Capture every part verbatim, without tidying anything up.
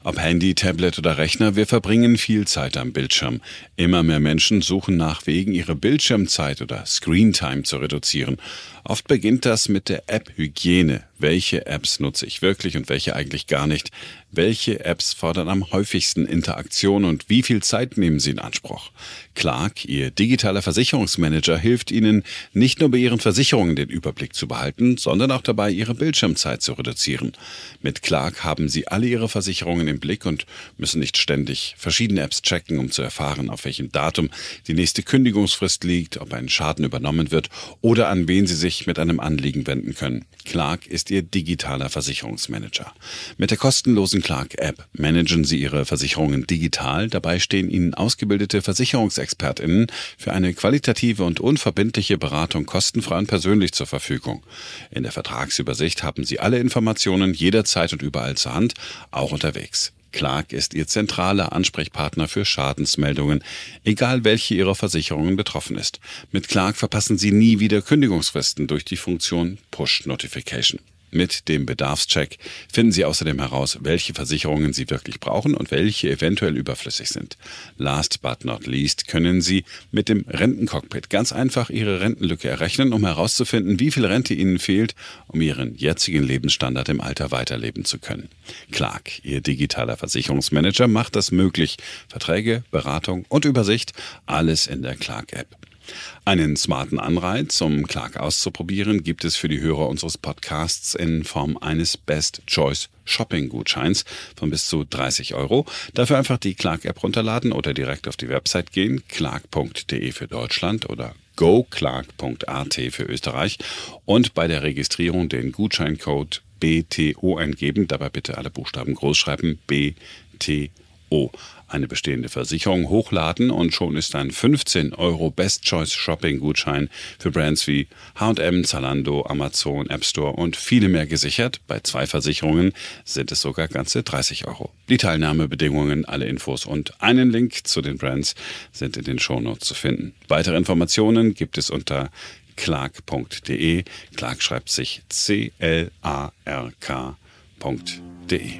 Ob Handy, Tablet oder Rechner, wir verbringen viel Zeit am Bildschirm. Immer mehr Menschen suchen nach Wegen, ihre Bildschirmzeit oder Screentime zu reduzieren. Oft beginnt das mit der App-Hygiene. Welche Apps nutze ich wirklich und welche eigentlich gar nicht? Welche Apps fordern am häufigsten Interaktion und wie viel Zeit nehmen sie in Anspruch? Clark, Ihr digitaler Versicherungsmanager, hilft Ihnen, nicht nur bei Ihren Versicherungen den Überblick zu behalten, sondern auch dabei, Ihre Bildschirmzeit zu reduzieren. Mit Clark haben Sie alle Ihre Versicherungen im Blick und müssen nicht ständig verschiedene Apps checken, um zu erfahren, auf welchem Datum die nächste Kündigungsfrist liegt, ob ein Schaden übernommen wird oder an wen Sie sich mit einem Anliegen wenden können. Clark ist Ihr digitaler Versicherungsmanager. Mit der kostenlosen Clark-App managen Sie Ihre Versicherungen digital. Dabei stehen Ihnen ausgebildete VersicherungsexpertInnen für eine qualitative und unverbindliche Beratung kostenfrei und persönlich zur Verfügung. In der Vertragsübersicht haben Sie alle Informationen jederzeit und überall zur Hand, auch unterwegs. Clark ist Ihr zentraler Ansprechpartner für Schadensmeldungen, egal welche Ihrer Versicherungen betroffen ist. Mit Clark verpassen Sie nie wieder Kündigungsfristen durch die Funktion Push Notification. Mit dem Bedarfscheck finden Sie außerdem heraus, welche Versicherungen Sie wirklich brauchen und welche eventuell überflüssig sind. Last but not least können Sie mit dem Rentencockpit ganz einfach Ihre Rentenlücke errechnen, um herauszufinden, wie viel Rente Ihnen fehlt, um Ihren jetzigen Lebensstandard im Alter weiterleben zu können. Clark, Ihr digitaler Versicherungsmanager, macht das möglich. Verträge, Beratung und Übersicht, alles in der Clark-App. Einen smarten Anreiz, um Clark auszuprobieren, gibt es für die Hörer unseres Podcasts in Form eines Best Choice Shopping-Gutscheins von bis zu dreißig Euro. Dafür einfach die Clark-App runterladen oder direkt auf die Website gehen, clark punkt de für Deutschland oder go clark punkt a t für Österreich und bei der Registrierung den Gutscheincode B T O eingeben. Dabei bitte alle Buchstaben groß schreiben, B T O. Eine bestehende Versicherung hochladen und schon ist ein fünfzehn Euro Best Choice Shopping Gutschein für Brands wie H und M, Zalando, Amazon, App Store und viele mehr gesichert. Bei zwei Versicherungen sind es sogar ganze dreißig Euro. Die Teilnahmebedingungen, alle Infos und einen Link zu den Brands sind in den Shownotes zu finden. Weitere Informationen gibt es unter clark punkt de. Clark schreibt sich C L A R K punkt de.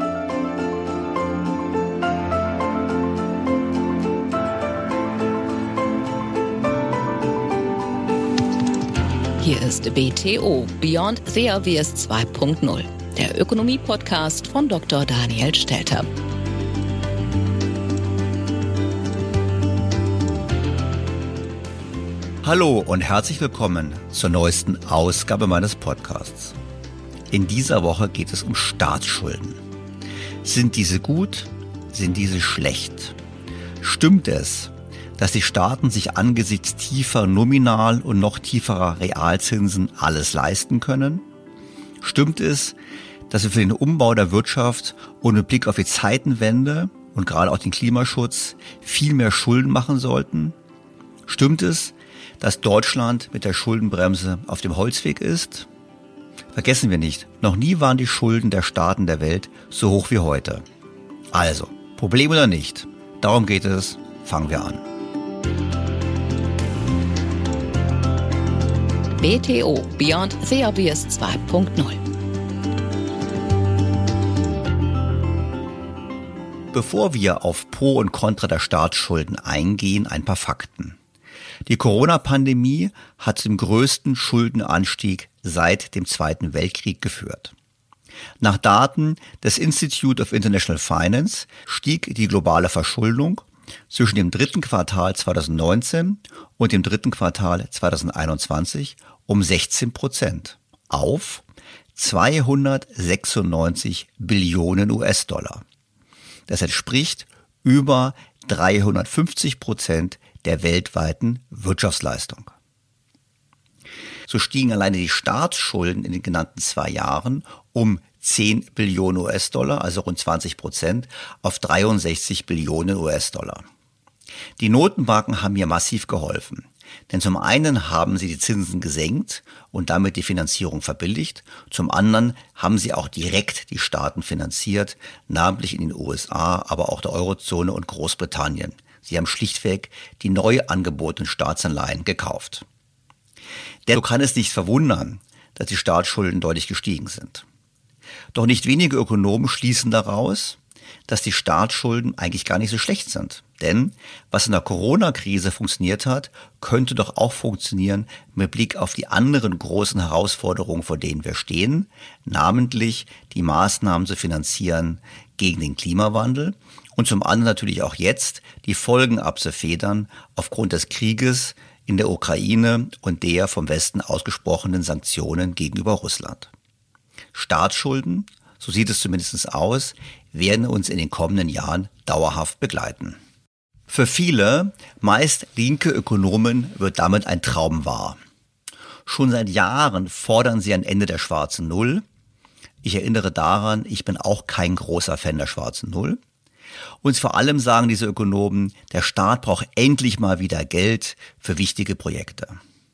Hier ist B T O, Beyond the Obvious zwei Punkt null, der Ökonomie-Podcast von Doktor Daniel Stelter. Hallo und herzlich willkommen zur neuesten Ausgabe meines Podcasts. In dieser Woche geht es um Staatsschulden. Sind diese gut? Sind diese schlecht? Stimmt es, dass die Staaten sich angesichts tiefer Nominal- und noch tieferer Realzinsen alles leisten können? Stimmt es, dass wir für den Umbau der Wirtschaft und mit Blick auf die Zeitenwende und gerade auch den Klimaschutz viel mehr Schulden machen sollten? Stimmt es, dass Deutschland mit der Schuldenbremse auf dem Holzweg ist? Vergessen wir nicht, noch nie waren die Schulden der Staaten der Welt so hoch wie heute. Also, Problem oder nicht? Darum geht es. Fangen wir an. B T O, Beyond the Obvious zwei Punkt null. Bevor wir auf Pro und Contra der Staatsschulden eingehen, ein paar Fakten. Die Corona-Pandemie hat zum größten Schuldenanstieg seit dem Zweiten Weltkrieg geführt. Nach Daten des Institute of International Finance stieg die globale Verschuldung zwischen dem dritten Quartal zweitausendneunzehn und dem dritten Quartal zweitausendeinundzwanzig um sechzehn Prozent auf zweihundertsechsundneunzig Billionen U S-Dollar. Das entspricht über dreihundertfünfzig Prozent der weltweiten Wirtschaftsleistung. So stiegen alleine die Staatsschulden in den genannten zwei Jahren um zehn Billionen U S-Dollar, also rund zwanzig Prozent, auf dreiundsechzig Billionen U S-Dollar. Die Notenbanken haben hier massiv geholfen. Denn zum einen haben sie die Zinsen gesenkt und damit die Finanzierung verbilligt. Zum anderen haben sie auch direkt die Staaten finanziert, namentlich in den U S A, aber auch der Eurozone und Großbritannien. Sie haben schlichtweg die neu angebotenen Staatsanleihen gekauft. Dennoch kann es nicht verwundern, dass die Staatsschulden deutlich gestiegen sind. Doch nicht wenige Ökonomen schließen daraus, dass die Staatsschulden eigentlich gar nicht so schlecht sind. Denn was in der Corona-Krise funktioniert hat, könnte doch auch funktionieren mit Blick auf die anderen großen Herausforderungen, vor denen wir stehen, namentlich die Maßnahmen zu finanzieren gegen den Klimawandel und zum anderen natürlich auch jetzt die Folgen abzufedern aufgrund des Krieges in der Ukraine und der vom Westen ausgesprochenen Sanktionen gegenüber Russland. Staatsschulden, so sieht es zumindest aus, werden uns in den kommenden Jahren dauerhaft begleiten. Für viele, meist linke Ökonomen, wird damit ein Traum wahr. Schon seit Jahren fordern sie ein Ende der schwarzen Null. Ich erinnere daran, ich bin auch kein großer Fan der schwarzen Null. Und vor allem sagen diese Ökonomen, der Staat braucht endlich mal wieder Geld für wichtige Projekte.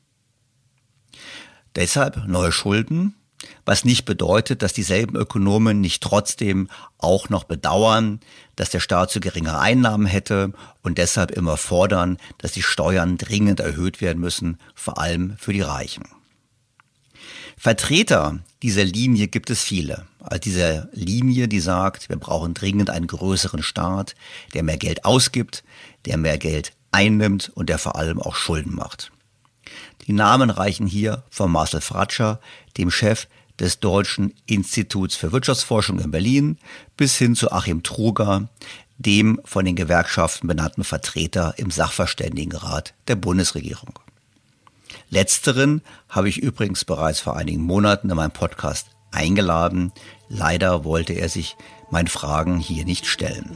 Deshalb neue Schulden, was nicht bedeutet, dass dieselben Ökonomen nicht trotzdem auch noch bedauern, dass der Staat zu geringe Einnahmen hätte und deshalb immer fordern, dass die Steuern dringend erhöht werden müssen, vor allem für die Reichen. Vertreter dieser Linie gibt es viele. Also diese Linie, die sagt, wir brauchen dringend einen größeren Staat, der mehr Geld ausgibt, der mehr Geld einnimmt und der vor allem auch Schulden macht. Die Namen reichen hier von Marcel Fratscher, dem Chef des Deutschen Instituts für Wirtschaftsforschung in Berlin, bis hin zu Achim Truger, dem von den Gewerkschaften benannten Vertreter im Sachverständigenrat der Bundesregierung. Letzteren habe ich übrigens bereits vor einigen Monaten in meinem Podcast eingeladen. Leider wollte er sich meinen Fragen hier nicht stellen.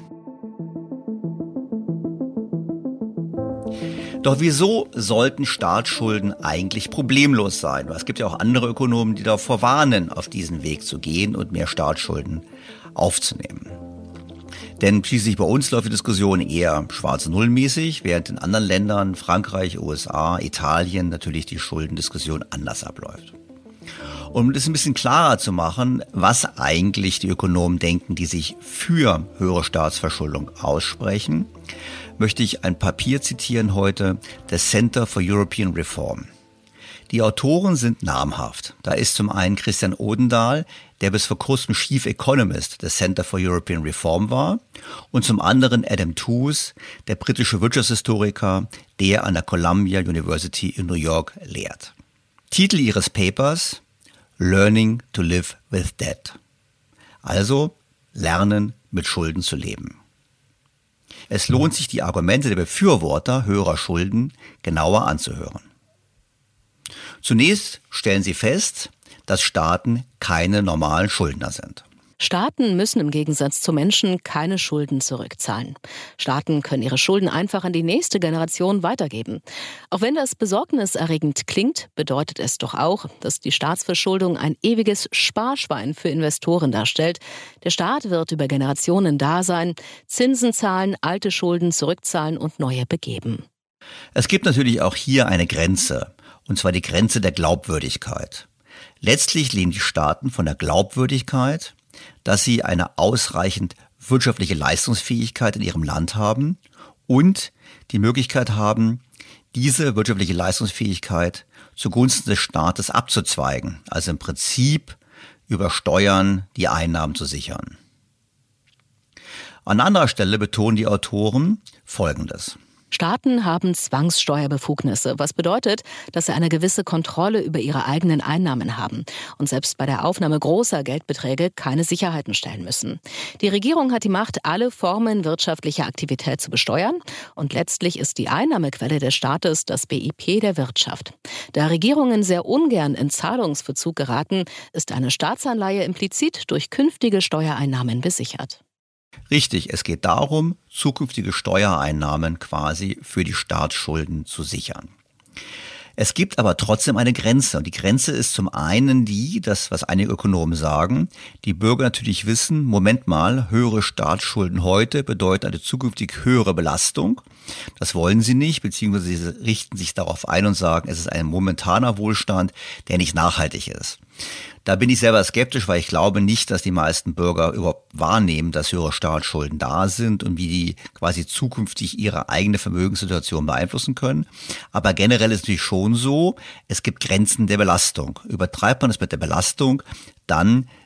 Doch wieso sollten Staatsschulden eigentlich problemlos sein? Es gibt ja auch andere Ökonomen, die davor warnen, auf diesen Weg zu gehen und mehr Staatsschulden aufzunehmen. Denn schließlich bei uns läuft die Diskussion eher schwarz-null-mäßig, während in anderen Ländern, Frankreich, U S A, Italien, natürlich die Schuldendiskussion anders abläuft. Um das ein bisschen klarer zu machen, was eigentlich die Ökonomen denken, die sich für höhere Staatsverschuldung aussprechen, möchte ich ein Papier zitieren heute des Center for European Reform. Die Autoren sind namhaft. Da ist zum einen Christian Odendahl, der bis vor kurzem Chief Economist des Center for European Reform war, und zum anderen Adam Tooze, der britische Wirtschaftshistoriker, der an der Columbia University in New York lehrt. Titel ihres Papers: Learning to live with debt. Also lernen, mit Schulden zu leben. Es lohnt sich, die Argumente der Befürworter höherer Schulden genauer anzuhören. Zunächst stellen sie fest, dass Staaten keine normalen Schuldner sind. Staaten müssen im Gegensatz zu Menschen keine Schulden zurückzahlen. Staaten können ihre Schulden einfach an die nächste Generation weitergeben. Auch wenn das besorgniserregend klingt, bedeutet es doch auch, dass die Staatsverschuldung ein ewiges Sparschwein für Investoren darstellt. Der Staat wird über Generationen da sein, Zinsen zahlen, alte Schulden zurückzahlen und neue begeben. Es gibt natürlich auch hier eine Grenze, und zwar die Grenze der Glaubwürdigkeit. Letztlich leben die Staaten von der Glaubwürdigkeit, dass sie eine ausreichend wirtschaftliche Leistungsfähigkeit in ihrem Land haben und die Möglichkeit haben, diese wirtschaftliche Leistungsfähigkeit zugunsten des Staates abzuzweigen, also im Prinzip über Steuern die Einnahmen zu sichern. An anderer Stelle betonen die Autoren Folgendes. Staaten haben Zwangssteuerbefugnisse, was bedeutet, dass sie eine gewisse Kontrolle über ihre eigenen Einnahmen haben und selbst bei der Aufnahme großer Geldbeträge keine Sicherheiten stellen müssen. Die Regierung hat die Macht, alle Formen wirtschaftlicher Aktivität zu besteuern und letztlich ist die Einnahmequelle des Staates das B I P der Wirtschaft. Da Regierungen sehr ungern in Zahlungsverzug geraten, ist eine Staatsanleihe implizit durch künftige Steuereinnahmen besichert. Richtig, es geht darum, zukünftige Steuereinnahmen quasi für die Staatsschulden zu sichern. Es gibt aber trotzdem eine Grenze und die Grenze ist zum einen die, das was einige Ökonomen sagen, die Bürger natürlich wissen, Moment mal, höhere Staatsschulden heute bedeuten eine zukünftig höhere Belastung. Das wollen sie nicht, beziehungsweise sie richten sich darauf ein und sagen, es ist ein momentaner Wohlstand, der nicht nachhaltig ist. Da bin ich selber skeptisch, weil ich glaube nicht, dass die meisten Bürger überhaupt wahrnehmen, dass höhere Staatsschulden da sind und wie die quasi zukünftig ihre eigene Vermögenssituation beeinflussen können. Aber generell ist es natürlich schon so, es gibt Grenzen der Belastung. Übertreibt man es mit der Belastung, dann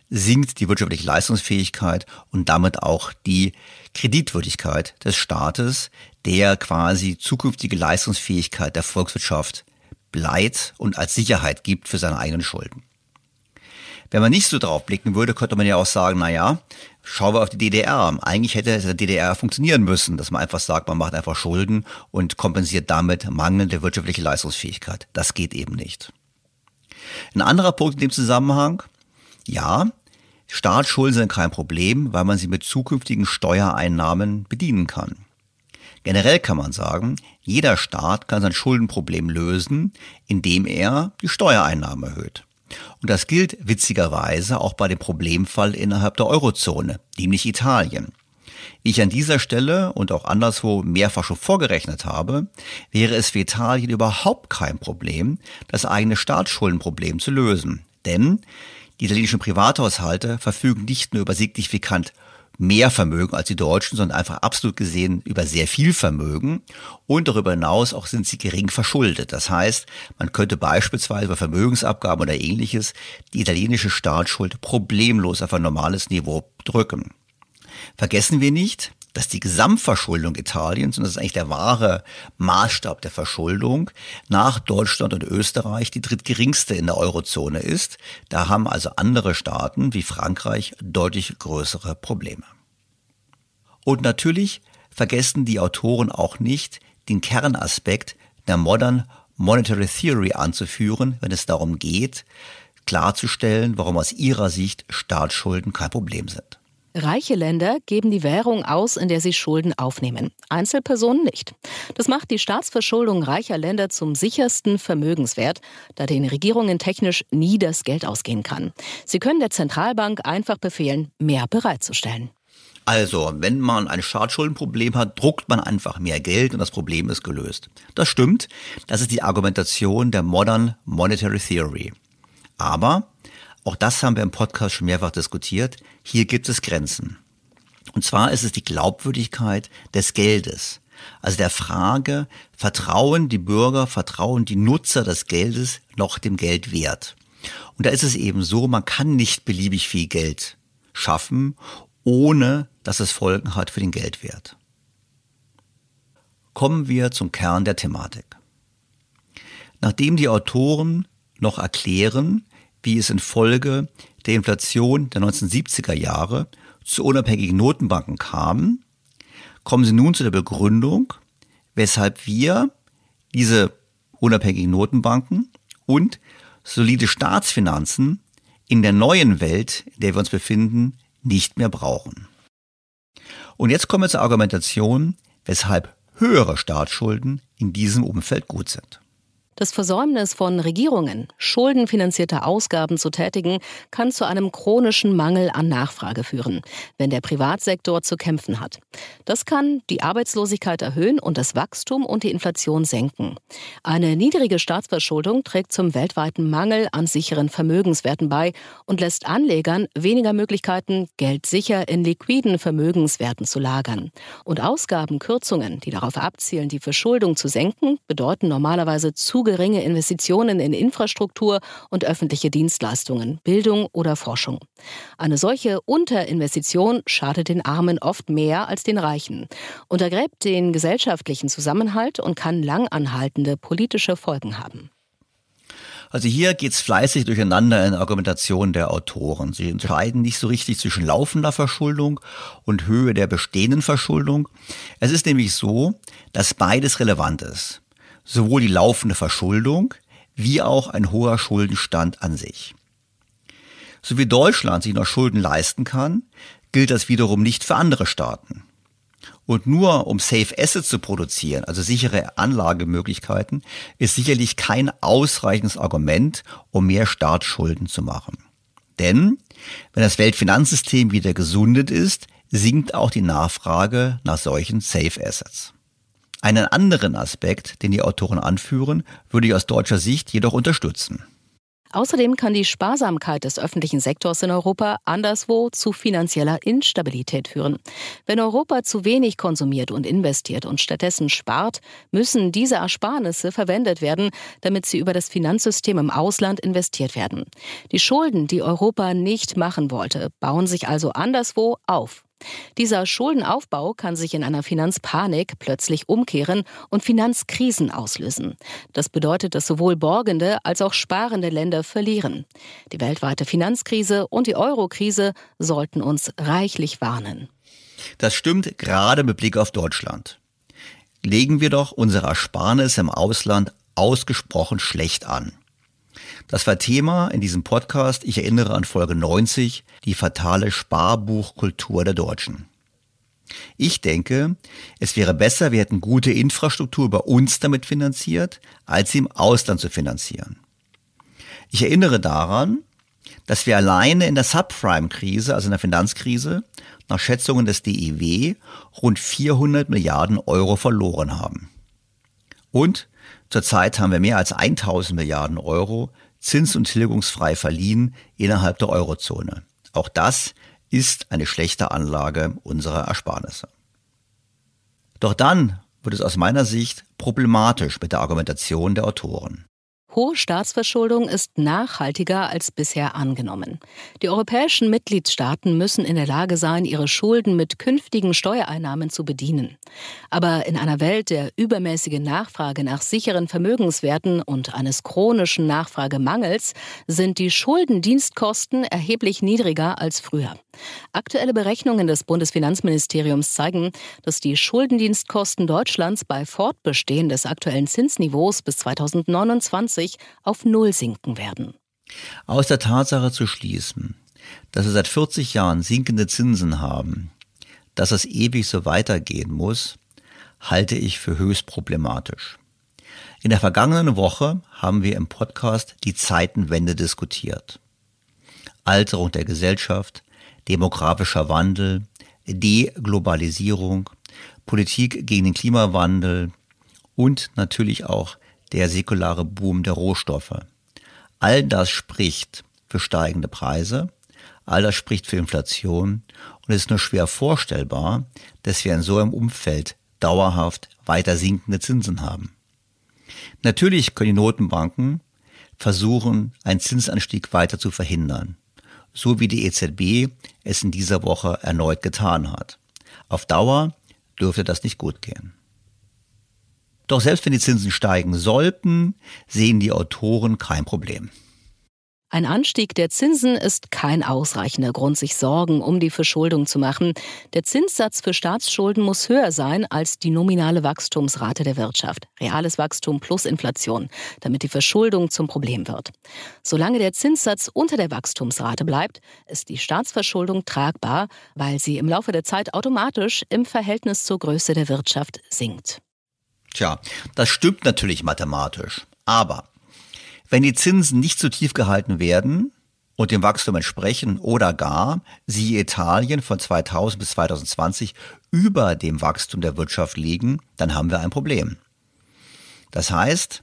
sinkt die wirtschaftliche Leistungsfähigkeit und damit auch die Kreditwürdigkeit des Staates, der quasi zukünftige Leistungsfähigkeit der Volkswirtschaft leiht und als Sicherheit gibt für seine eigenen Schulden. Wenn man nicht so drauf blicken würde, könnte man ja auch sagen, na ja, schauen wir auf die D D R. Eigentlich hätte es in der D D R funktionieren müssen, dass man einfach sagt, man macht einfach Schulden und kompensiert damit mangelnde wirtschaftliche Leistungsfähigkeit. Das geht eben nicht. Ein anderer Punkt in dem Zusammenhang, ja, Staatsschulden sind kein Problem, weil man sie mit zukünftigen Steuereinnahmen bedienen kann. Generell kann man sagen, jeder Staat kann sein Schuldenproblem lösen, indem er die Steuereinnahmen erhöht. Und das gilt witzigerweise auch bei dem Problemfall innerhalb der Eurozone, nämlich Italien. Wie ich an dieser Stelle und auch anderswo mehrfach schon vorgerechnet habe, wäre es für Italien überhaupt kein Problem, das eigene Staatsschuldenproblem zu lösen. Denn die italienischen Privathaushalte verfügen nicht nur über signifikant mehr Vermögen als die Deutschen, sondern einfach absolut gesehen über sehr viel Vermögen und darüber hinaus auch sind sie gering verschuldet. Das heißt, man könnte beispielsweise bei Vermögensabgaben oder ähnliches die italienische Staatsschuld problemlos auf ein normales Niveau drücken. Vergessen wir nicht, dass die Gesamtverschuldung Italiens, und das ist eigentlich der wahre Maßstab der Verschuldung, nach Deutschland und Österreich die drittgeringste in der Eurozone ist. Da haben also andere Staaten wie Frankreich deutlich größere Probleme. Und natürlich vergessen die Autoren auch nicht, den Kernaspekt der Modern Monetary Theory anzuführen, wenn es darum geht, klarzustellen, warum aus ihrer Sicht Staatsschulden kein Problem sind. Reiche Länder geben die Währung aus, in der sie Schulden aufnehmen. Einzelpersonen nicht. Das macht die Staatsverschuldung reicher Länder zum sichersten Vermögenswert, da den Regierungen technisch nie das Geld ausgehen kann. Sie können der Zentralbank einfach befehlen, mehr bereitzustellen. Also, wenn man ein Staatsschuldenproblem hat, druckt man einfach mehr Geld und das Problem ist gelöst. Das stimmt, das ist die Argumentation der Modern Monetary Theory. Aber auch das haben wir im Podcast schon mehrfach diskutiert. Hier gibt es Grenzen. Und zwar ist es die Glaubwürdigkeit des Geldes. Also der Frage, vertrauen die Bürger, vertrauen die Nutzer des Geldes noch dem Geld wert? Und da ist es eben so, man kann nicht beliebig viel Geld schaffen, ohne dass es Folgen hat für den Geldwert. Kommen wir zum Kern der Thematik. Nachdem die Autoren noch erklären, wie es infolge der Inflation der neunzehnhundertsiebziger Jahre zu unabhängigen Notenbanken kam, kommen sie nun zu der Begründung, weshalb wir diese unabhängigen Notenbanken und solide Staatsfinanzen in der neuen Welt, in der wir uns befinden, nicht mehr brauchen. Und jetzt kommen wir zur Argumentation, weshalb höhere Staatsschulden in diesem Umfeld gut sind. Das Versäumnis von Regierungen, schuldenfinanzierte Ausgaben zu tätigen, kann zu einem chronischen Mangel an Nachfrage führen, wenn der Privatsektor zu kämpfen hat. Das kann die Arbeitslosigkeit erhöhen und das Wachstum und die Inflation senken. Eine niedrige Staatsverschuldung trägt zum weltweiten Mangel an sicheren Vermögenswerten bei und lässt Anlegern weniger Möglichkeiten, Geld sicher in liquiden Vermögenswerten zu lagern. Und Ausgabenkürzungen, die darauf abzielen, die Verschuldung zu senken, bedeuten normalerweise zu geringe Investitionen in Infrastruktur und öffentliche Dienstleistungen, Bildung oder Forschung. Eine solche Unterinvestition schadet den Armen oft mehr als den Reichen, untergräbt den gesellschaftlichen Zusammenhalt und kann langanhaltende politische Folgen haben. Also hier geht's fleißig durcheinander in der Argumentation der Autoren. Sie entscheiden nicht so richtig zwischen laufender Verschuldung und Höhe der bestehenden Verschuldung. Es ist nämlich so, dass beides relevant ist. Sowohl die laufende Verschuldung wie auch ein hoher Schuldenstand an sich. So wie Deutschland sich noch Schulden leisten kann, gilt das wiederum nicht für andere Staaten. Und nur um Safe Assets zu produzieren, also sichere Anlagemöglichkeiten, ist sicherlich kein ausreichendes Argument, um mehr Staatsschulden zu machen. Denn wenn das Weltfinanzsystem wieder gesundet ist, sinkt auch die Nachfrage nach solchen Safe Assets. Einen anderen Aspekt, den die Autoren anführen, würde ich aus deutscher Sicht jedoch unterstützen. Außerdem kann die Sparsamkeit des öffentlichen Sektors in Europa anderswo zu finanzieller Instabilität führen. Wenn Europa zu wenig konsumiert und investiert und stattdessen spart, müssen diese Ersparnisse verwendet werden, damit sie über das Finanzsystem im Ausland investiert werden. Die Schulden, die Europa nicht machen wollte, bauen sich also anderswo auf. Dieser Schuldenaufbau kann sich in einer Finanzpanik plötzlich umkehren und Finanzkrisen auslösen. Das bedeutet, dass sowohl borgende als auch sparende Länder verlieren. Die weltweite Finanzkrise und die Euro-Krise sollten uns reichlich warnen. Das stimmt gerade mit Blick auf Deutschland. Legen wir doch unsere Ersparnisse im Ausland ausgesprochen schlecht an. Das war Thema in diesem Podcast. Ich erinnere an Folge neunzig, die fatale Sparbuchkultur der Deutschen. Ich denke, es wäre besser, wir hätten gute Infrastruktur bei uns damit finanziert, als sie im Ausland zu finanzieren. Ich erinnere daran, dass wir alleine in der Subprime-Krise, also in der Finanzkrise, nach Schätzungen des D I W rund vierhundert Milliarden Euro verloren haben. Und zurzeit haben wir mehr als tausend Milliarden Euro zins- und tilgungsfrei verliehen innerhalb der Eurozone. Auch das ist eine schlechte Anlage unserer Ersparnisse. Doch dann wird es aus meiner Sicht problematisch mit der Argumentation der Autoren. Hohe Staatsverschuldung ist nachhaltiger als bisher angenommen. Die europäischen Mitgliedstaaten müssen in der Lage sein, ihre Schulden mit künftigen Steuereinnahmen zu bedienen. Aber in einer Welt der übermäßigen Nachfrage nach sicheren Vermögenswerten und eines chronischen Nachfragemangels sind die Schuldendienstkosten erheblich niedriger als früher. Aktuelle Berechnungen des Bundesfinanzministeriums zeigen, dass die Schuldendienstkosten Deutschlands bei Fortbestehen des aktuellen Zinsniveaus bis zweitausendneunundzwanzig auf Null sinken werden. Aus der Tatsache zu schließen, dass wir seit vierzig Jahren sinkende Zinsen haben, dass es ewig so weitergehen muss, halte ich für höchst problematisch. In der vergangenen Woche haben wir im Podcast die Zeitenwende diskutiert. Alterung der Gesellschaft, demografischer Wandel, Deglobalisierung, Politik gegen den Klimawandel und natürlich auch der säkulare Boom der Rohstoffe. All das spricht für steigende Preise, all das spricht für Inflation und es ist nur schwer vorstellbar, dass wir in so einem Umfeld dauerhaft weiter sinkende Zinsen haben. Natürlich können die Notenbanken versuchen, einen Zinsanstieg weiter zu verhindern, so wie die E Z B es in dieser Woche erneut getan hat. Auf Dauer dürfte das nicht gut gehen. Doch selbst wenn die Zinsen steigen sollten, sehen die Autoren kein Problem. Ein Anstieg der Zinsen ist kein ausreichender Grund, sich Sorgen um die Verschuldung zu machen. Der Zinssatz für Staatsschulden muss höher sein als die nominale Wachstumsrate der Wirtschaft. Reales Wachstum plus Inflation, damit die Verschuldung zum Problem wird. Solange der Zinssatz unter der Wachstumsrate bleibt, ist die Staatsverschuldung tragbar, weil sie im Laufe der Zeit automatisch im Verhältnis zur Größe der Wirtschaft sinkt. Tja, das stimmt natürlich mathematisch, aber wenn die Zinsen nicht zu tief gehalten werden und dem Wachstum entsprechen oder gar, siehe Italien von zweitausend bis zweitausendzwanzig, über dem Wachstum der Wirtschaft liegen, dann haben wir ein Problem. Das heißt,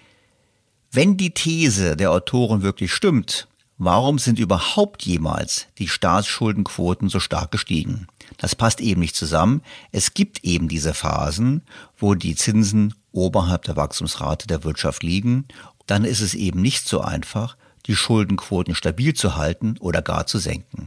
wenn die These der Autoren wirklich stimmt, warum sind überhaupt jemals die Staatsschuldenquoten so stark gestiegen? Das passt eben nicht zusammen. Es gibt eben diese Phasen, wo die Zinsen oberhalb der Wachstumsrate der Wirtschaft liegen. Dann ist es eben nicht so einfach, die Schuldenquoten stabil zu halten oder gar zu senken.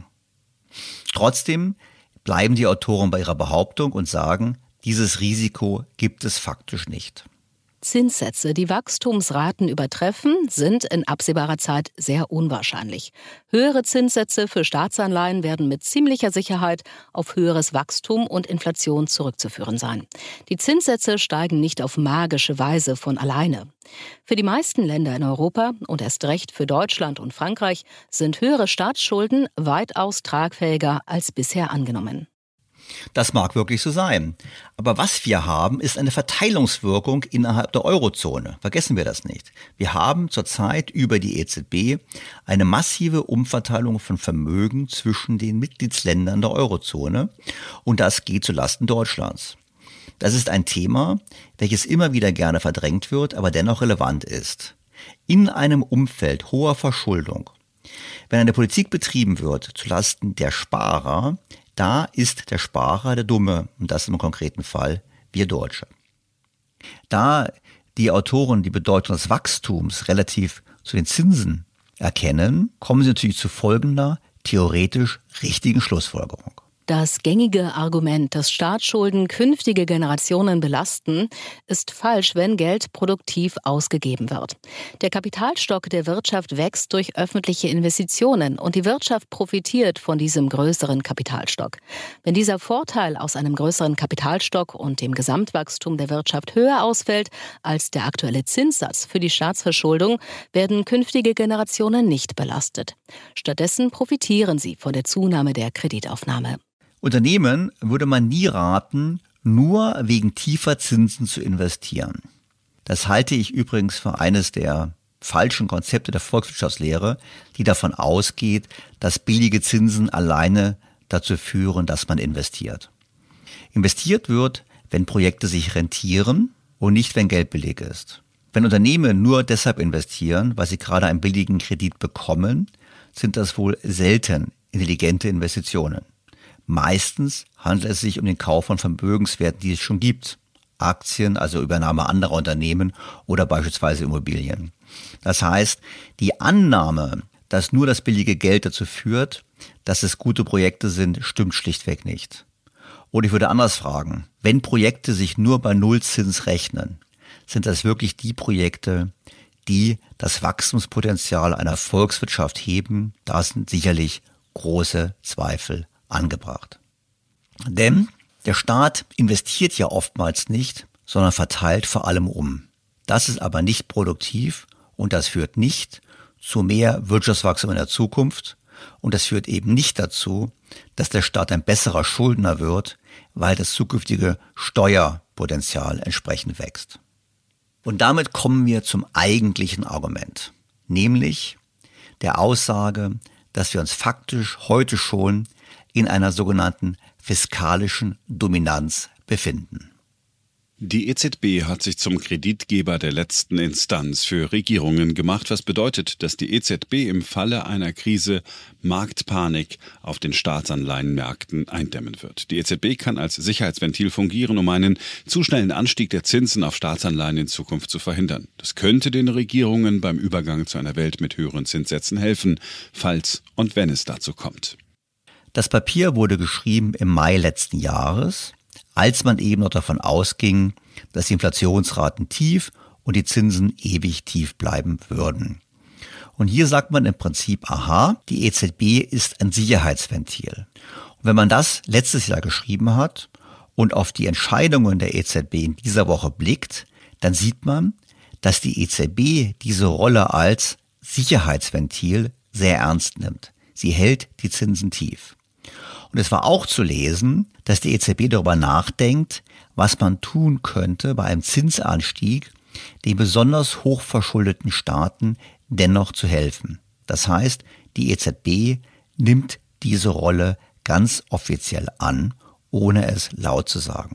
Trotzdem bleiben die Autoren bei ihrer Behauptung und sagen, dieses Risiko gibt es faktisch nicht. Zinssätze, die Wachstumsraten übertreffen, sind in absehbarer Zeit sehr unwahrscheinlich. Höhere Zinssätze für Staatsanleihen werden mit ziemlicher Sicherheit auf höheres Wachstum und Inflation zurückzuführen sein. Die Zinssätze steigen nicht auf magische Weise von alleine. Für die meisten Länder in Europa und erst recht für Deutschland und Frankreich sind höhere Staatsschulden weitaus tragfähiger als bisher angenommen. Das mag wirklich so sein. Aber was wir haben, ist eine Verteilungswirkung innerhalb der Eurozone. Vergessen wir das nicht. Wir haben zurzeit über die E Z B eine massive Umverteilung von Vermögen zwischen den Mitgliedsländern der Eurozone. Und das geht zulasten Deutschlands. Das ist ein Thema, welches immer wieder gerne verdrängt wird, aber dennoch relevant ist. in einem Umfeld hoher Verschuldung, wenn eine Politik betrieben wird zulasten der Sparer, da ist der Sparer der Dumme, und das im konkreten Fall wir Deutsche. Da die Autoren die Bedeutung des Wachstums relativ zu den Zinsen erkennen, kommen sie natürlich zu folgender theoretisch richtigen Schlussfolgerung. Das gängige Argument, dass Staatsschulden künftige Generationen belasten, ist falsch, wenn Geld produktiv ausgegeben wird. Der Kapitalstock der Wirtschaft wächst durch öffentliche Investitionen und die Wirtschaft profitiert von diesem größeren Kapitalstock. Wenn dieser Vorteil aus einem größeren Kapitalstock und dem Gesamtwachstum der Wirtschaft höher ausfällt als der aktuelle Zinssatz für die Staatsverschuldung, werden künftige Generationen nicht belastet. Stattdessen profitieren sie von der Zunahme der Kreditaufnahme. Unternehmen würde man nie raten, nur wegen tiefer Zinsen zu investieren. Das halte ich übrigens für eines der falschen Konzepte der Volkswirtschaftslehre, die davon ausgeht, dass billige Zinsen alleine dazu führen, dass man investiert. Investiert wird, wenn Projekte sich rentieren und nicht, wenn Geld billig ist. Wenn Unternehmen nur deshalb investieren, weil sie gerade einen billigen Kredit bekommen, sind das wohl selten intelligente Investitionen. Meistens handelt es sich um den Kauf von Vermögenswerten, die es schon gibt. Aktien, also Übernahme anderer Unternehmen oder beispielsweise Immobilien. Das heißt, die Annahme, dass nur das billige Geld dazu führt, dass es gute Projekte sind, stimmt schlichtweg nicht. Oder ich würde anders fragen, wenn Projekte sich nur bei Nullzins rechnen, sind das wirklich die Projekte, die das Wachstumspotenzial einer Volkswirtschaft heben? Da sind sicherlich große Zweifel angebracht. Denn der Staat investiert ja oftmals nicht, sondern verteilt vor allem um. Das ist aber nicht produktiv und das führt nicht zu mehr Wirtschaftswachstum in der Zukunft und das führt eben nicht dazu, dass der Staat ein besserer Schuldner wird, weil das zukünftige Steuerpotenzial entsprechend wächst. Und damit kommen wir zum eigentlichen Argument, nämlich der Aussage, dass wir uns faktisch heute schon in einer sogenannten fiskalischen Dominanz befinden. Die E Z B hat sich zum Kreditgeber der letzten Instanz für Regierungen gemacht, was bedeutet, dass die E Z B im Falle einer Krise Marktpanik auf den Staatsanleihenmärkten eindämmen wird. Die E Z B kann als Sicherheitsventil fungieren, um einen zu schnellen Anstieg der Zinsen auf Staatsanleihen in Zukunft zu verhindern. Das könnte den Regierungen beim Übergang zu einer Welt mit höheren Zinssätzen helfen, falls und wenn es dazu kommt. Das Papier wurde geschrieben im Mai letzten Jahres, als man eben noch davon ausging, dass die Inflationsraten tief und die Zinsen ewig tief bleiben würden. Und hier sagt man im Prinzip, aha, die E Z B ist ein Sicherheitsventil. Und wenn man das letztes Jahr geschrieben hat und auf die Entscheidungen der E Z B in dieser Woche blickt, dann sieht man, dass die E Z B diese Rolle als Sicherheitsventil sehr ernst nimmt. Sie hält die Zinsen tief. Und es war auch zu lesen, dass die E Z B darüber nachdenkt, was man tun könnte bei einem Zinsanstieg, den besonders hochverschuldeten Staaten dennoch zu helfen. Das heißt, die E Z B nimmt diese Rolle ganz offiziell an, ohne es laut zu sagen.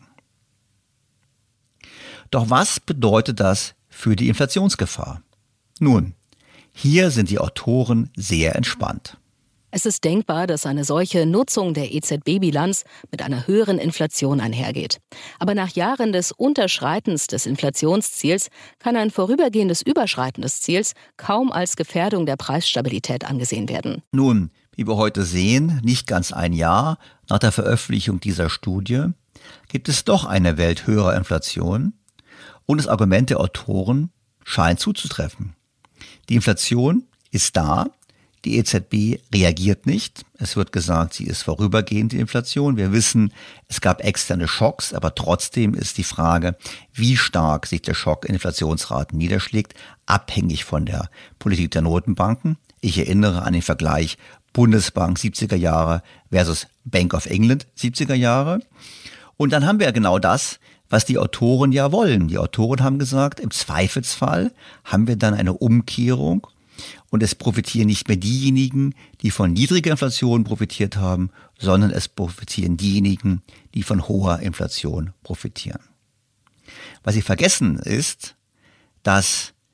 Doch was bedeutet das für die Inflationsgefahr? Nun, hier sind die Autoren sehr entspannt. Es ist denkbar, dass eine solche Nutzung der E Z B-Bilanz mit einer höheren Inflation einhergeht. Aber nach Jahren des Unterschreitens des Inflationsziels kann ein vorübergehendes Überschreiten des Ziels kaum als Gefährdung der Preisstabilität angesehen werden. Nun, wie wir heute sehen, nicht ganz ein Jahr nach der Veröffentlichung dieser Studie, gibt es doch eine Welt höherer Inflation und das Argument der Autoren scheint zuzutreffen. Die Inflation ist da. Die E Z B reagiert nicht. Es wird gesagt, sie ist vorübergehend, die Inflation. Wir wissen, es gab externe Schocks, aber trotzdem ist die Frage, wie stark sich der Schock in Inflationsraten niederschlägt, abhängig von der Politik der Notenbanken. Ich erinnere an den Vergleich Bundesbank siebziger Jahre versus Bank of England siebziger Jahre. Und dann haben wir genau das, was die Autoren ja wollen. Die Autoren haben gesagt, im Zweifelsfall haben wir dann eine Umkehrung. Und es profitieren nicht mehr diejenigen, die von niedriger Inflation profitiert haben, sondern es profitieren diejenigen, die von hoher Inflation profitieren. Was sie vergessen ist, dass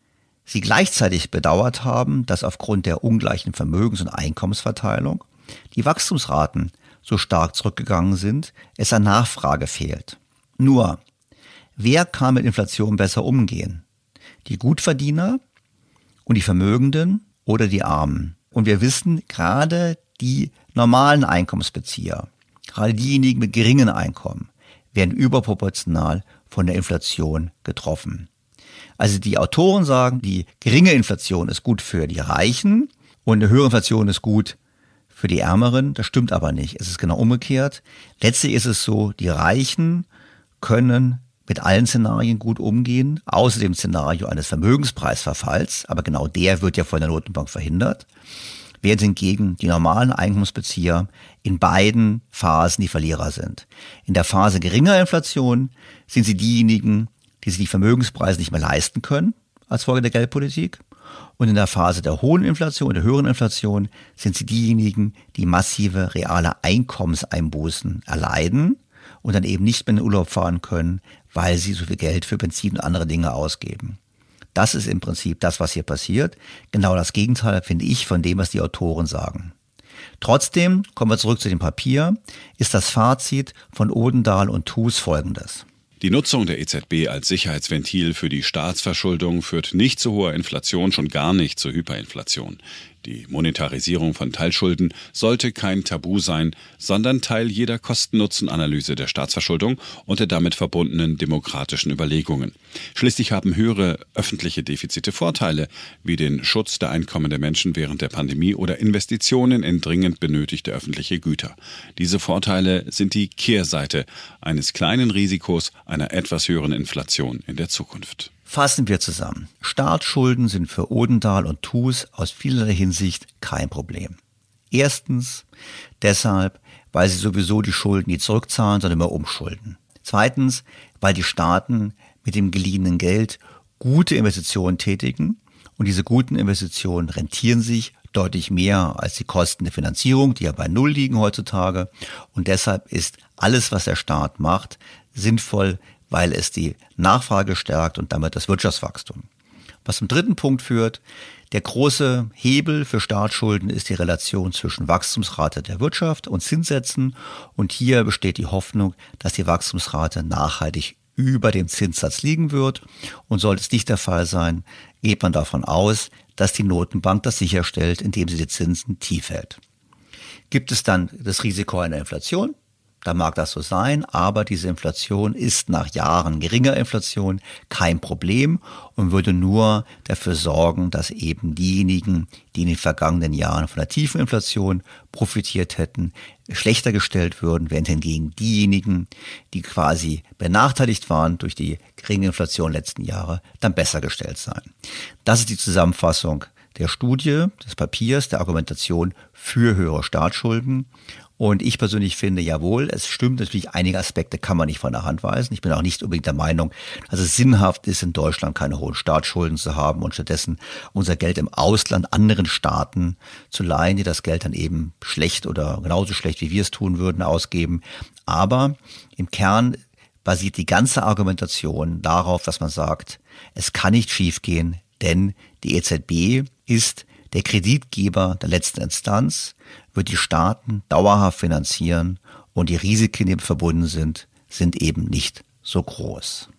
sie gleichzeitig bedauert haben, dass aufgrund der ungleichen Vermögens- und Einkommensverteilung die Wachstumsraten so stark zurückgegangen sind, es an Nachfrage fehlt. Nur, wer kann mit Inflation besser umgehen? Die Gutverdiener und die Vermögenden oder die Armen? Und wir wissen, gerade die normalen Einkommensbezieher, gerade diejenigen mit geringen Einkommen, werden überproportional von der Inflation getroffen. Also die Autoren sagen, die geringe Inflation ist gut für die Reichen und eine höhere Inflation ist gut für die Ärmeren. Das stimmt aber nicht. Es ist genau umgekehrt. Letztlich ist es so, die Reichen können mit allen Szenarien gut umgehen, außer dem Szenario eines Vermögenspreisverfalls, aber genau der wird ja von der Notenbank verhindert, während hingegen die normalen Einkommensbezieher in beiden Phasen die Verlierer sind. In der Phase geringer Inflation sind sie diejenigen, die sich die Vermögenspreise nicht mehr leisten können als Folge der Geldpolitik. Und in der Phase der hohen Inflation, der höheren Inflation, sind sie diejenigen, die massive reale Einkommenseinbußen erleiden und dann eben nicht mehr in den Urlaub fahren können, weil sie so viel Geld für Benzin und andere Dinge ausgeben. Das ist im Prinzip das, was hier passiert. Genau das Gegenteil, finde ich, von dem, was die Autoren sagen. Trotzdem, kommen wir zurück zu dem Papier, ist das Fazit von Odendahl und Thus folgendes. Die Nutzung der E Z B als Sicherheitsventil für die Staatsverschuldung führt nicht zu hoher Inflation, schon gar nicht zur Hyperinflation. Die Monetarisierung von Teilschulden sollte kein Tabu sein, sondern Teil jeder Kosten-Nutzen-Analyse der Staatsverschuldung und der damit verbundenen demokratischen Überlegungen. Schließlich haben höhere öffentliche Defizite Vorteile, wie den Schutz der Einkommen der Menschen während der Pandemie oder Investitionen in dringend benötigte öffentliche Güter. Diese Vorteile sind die Kehrseite eines kleinen Risikos einer etwas höheren Inflation in der Zukunft. Fassen wir zusammen. Staatsschulden sind für Odendahl und Thus aus vielerlei Hinsicht kein Problem. Erstens deshalb, weil sie sowieso die Schulden nie zurückzahlen, sondern immer umschulden. Zweitens, weil die Staaten mit dem geliehenen Geld gute Investitionen tätigen und diese guten Investitionen rentieren sich deutlich mehr als die Kosten der Finanzierung, die ja bei Null liegen heutzutage. Und deshalb ist alles, was der Staat macht, sinnvoll, weil es die Nachfrage stärkt und damit das Wirtschaftswachstum. Was zum dritten Punkt führt, der große Hebel für Staatsschulden ist die Relation zwischen Wachstumsrate der Wirtschaft und Zinssätzen. Und hier besteht die Hoffnung, dass die Wachstumsrate nachhaltig über dem Zinssatz liegen wird. Und sollte es nicht der Fall sein, geht man davon aus, dass die Notenbank das sicherstellt, indem sie die Zinsen tief hält. Gibt es dann das Risiko einer Inflation? Da mag das so sein, aber diese Inflation ist nach Jahren geringer Inflation kein Problem und würde nur dafür sorgen, dass eben diejenigen, die in den vergangenen Jahren von der tiefen Inflation profitiert hätten, schlechter gestellt würden, während hingegen diejenigen, die quasi benachteiligt waren durch die geringe Inflation letzten Jahre, dann besser gestellt seien. Das ist die Zusammenfassung der Studie, des Papiers, der Argumentation für höhere Staatsschulden. Und ich persönlich finde, jawohl, es stimmt natürlich, einige Aspekte kann man nicht von der Hand weisen. Ich bin auch nicht unbedingt der Meinung, dass es sinnhaft ist, in Deutschland keine hohen Staatsschulden zu haben und stattdessen unser Geld im Ausland anderen Staaten zu leihen, die das Geld dann eben schlecht oder genauso schlecht, wie wir es tun würden, ausgeben. Aber im Kern basiert die ganze Argumentation darauf, dass man sagt, es kann nicht schiefgehen, denn die E Z B ist der Kreditgeber der letzten Instanz, wird die Staaten dauerhaft finanzieren und die Risiken, die verbunden sind, sind eben nicht so groß.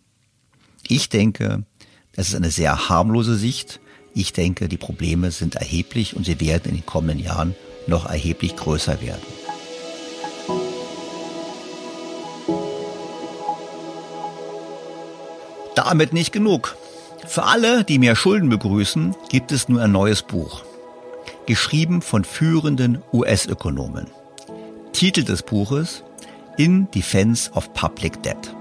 Ich denke, das ist eine sehr harmlose Sicht. Ich denke, die Probleme sind erheblich und sie werden in den kommenden Jahren noch erheblich größer werden. Damit nicht genug. Für alle, die mehr Schulden begrüßen, gibt es nun ein neues Buch. Geschrieben von führenden U S-Ökonomen. Titel des Buches: In Defense of Public Debt.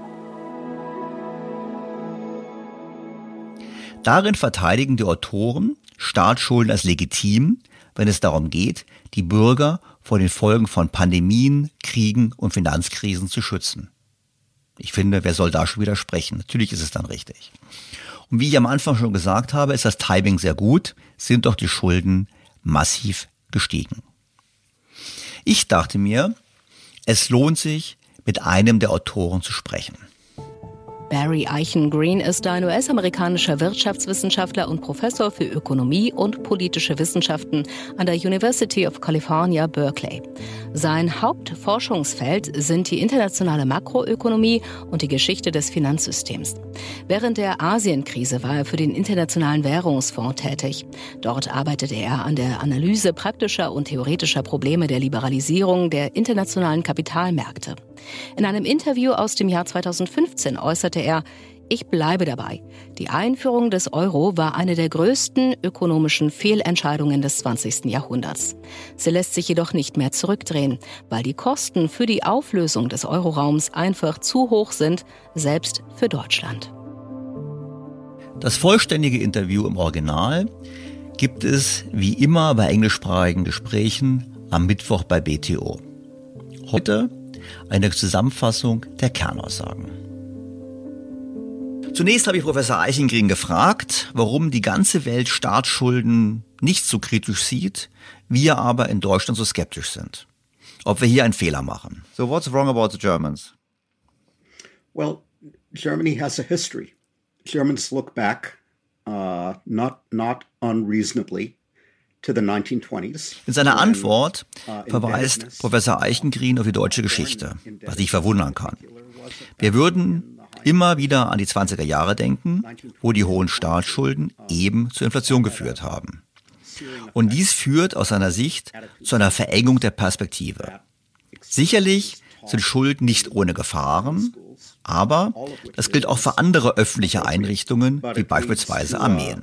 Darin verteidigen die Autoren Staatsschulden als legitim, wenn es darum geht, die Bürger vor den Folgen von Pandemien, Kriegen und Finanzkrisen zu schützen. Ich finde, wer soll da schon widersprechen? Natürlich ist es dann richtig. Und wie ich am Anfang schon gesagt habe, ist das Timing sehr gut, sind doch die Schulden massiv gestiegen. Ich dachte mir, es lohnt sich, mit einem der Autoren zu sprechen. Barry Eichengreen ist ein U S-amerikanischer Wirtschaftswissenschaftler und Professor für Ökonomie und politische Wissenschaften an der University of California, Berkeley. Sein Hauptforschungsfeld sind die internationale Makroökonomie und die Geschichte des Finanzsystems. Während der Asienkrise war er für den Internationalen Währungsfonds tätig. Dort arbeitete er an der Analyse praktischer und theoretischer Probleme der Liberalisierung der internationalen Kapitalmärkte. In einem Interview aus dem Jahr zweitausendfünfzehn äußerte er: Ich bleibe dabei. Die Einführung des Euro war eine der größten ökonomischen Fehlentscheidungen des zwanzigsten Jahrhunderts. Sie lässt sich jedoch nicht mehr zurückdrehen, weil die Kosten für die Auflösung des Euroraums einfach zu hoch sind, selbst für Deutschland. Das vollständige Interview im Original gibt es wie immer bei englischsprachigen Gesprächen am Mittwoch bei B T O. Heute eine Zusammenfassung der Kernaussagen. Zunächst habe ich Professor Eichengreen gefragt, warum die ganze Welt Staatsschulden nicht so kritisch sieht, wir aber in Deutschland so skeptisch sind. Ob wir hier einen Fehler machen. So what's wrong about the Germans? Well, Germany has a history. Germans look back uh, not not unreasonably to the nineteen twenties. In seiner Antwort verweist Professor Eichengreen auf die deutsche Geschichte, was ich verwundern kann. Wir würden immer wieder an die zwanziger Jahre denken, wo die hohen Staatsschulden eben zur Inflation geführt haben. Und dies führt aus seiner Sicht zu einer Verengung der Perspektive. Sicherlich sind Schulden nicht ohne Gefahren, aber das gilt auch für andere öffentliche Einrichtungen, wie beispielsweise Armeen.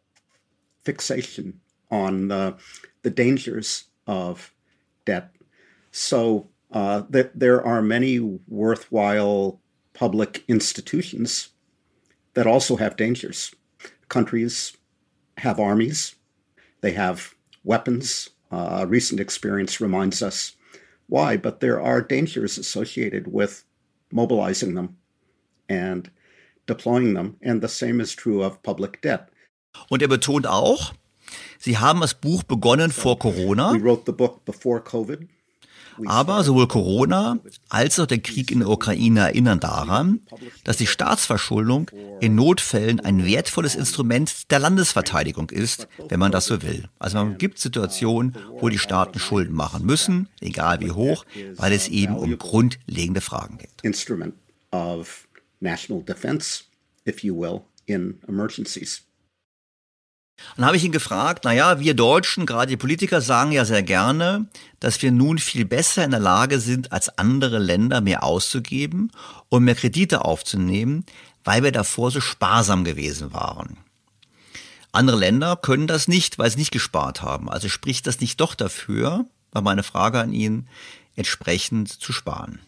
Fixation on uh, the dangers of debt. So uh, that there are many worthwhile public institutions that also have dangers. Countries have armies. They have weapons. Uh, recent experience reminds us why, but there are dangers associated with mobilizing them and deploying them. And the same is true of public debt. Und er betont auch, Sie haben das Buch begonnen vor Corona, We wrote the book before COVID. aber sowohl Corona als auch der Krieg in der Ukraine erinnern daran, dass die Staatsverschuldung in Notfällen ein wertvolles Instrument der Landesverteidigung ist, wenn man das so will. Also man gibt Situationen, wo die Staaten Schulden machen müssen, egal wie hoch, weil es eben um grundlegende Fragen geht. Instrument of national defense, if you will, in emergencies. Dann habe ich ihn gefragt, naja, wir Deutschen, gerade die Politiker, sagen ja sehr gerne, dass wir nun viel besser in der Lage sind, als andere Länder mehr auszugeben und mehr Kredite aufzunehmen, weil wir davor so sparsam gewesen waren. Andere Länder können das nicht, weil sie nicht gespart haben. Also spricht das nicht doch dafür, war meine Frage an ihn, entsprechend zu sparen.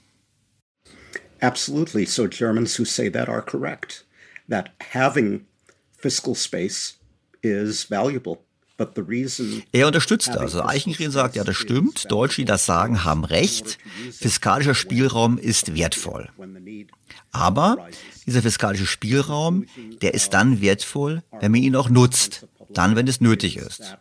Absolutely. So Germans who say that are correct, that having fiscal space is valuable. But the reason er unterstützt das. Also Eichengreen sagt, ja, das stimmt. Deutsche, die das sagen, haben recht. Fiskalischer Spielraum ist wertvoll. Aber dieser fiskalische Spielraum, der ist dann wertvoll, wenn man ihn auch nutzt. Dann, wenn es nötig ist.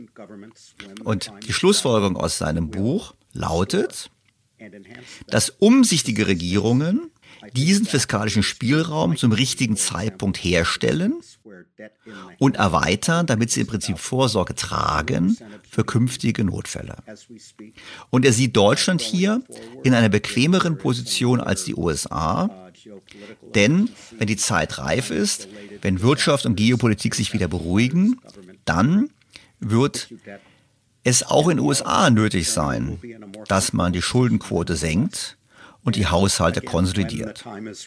Und die Schlussfolgerung aus seinem Buch lautet, dass umsichtige Regierungen diesen fiskalischen Spielraum zum richtigen Zeitpunkt herstellen und erweitern, damit sie im Prinzip Vorsorge tragen für künftige Notfälle. Und er sieht Deutschland hier in einer bequemeren Position als die U S A, denn wenn die Zeit reif ist, wenn Wirtschaft und Geopolitik sich wieder beruhigen, dann wird es auch in den U S A nötig sein, dass man die Schuldenquote senkt und die Haushalte konsolidiert.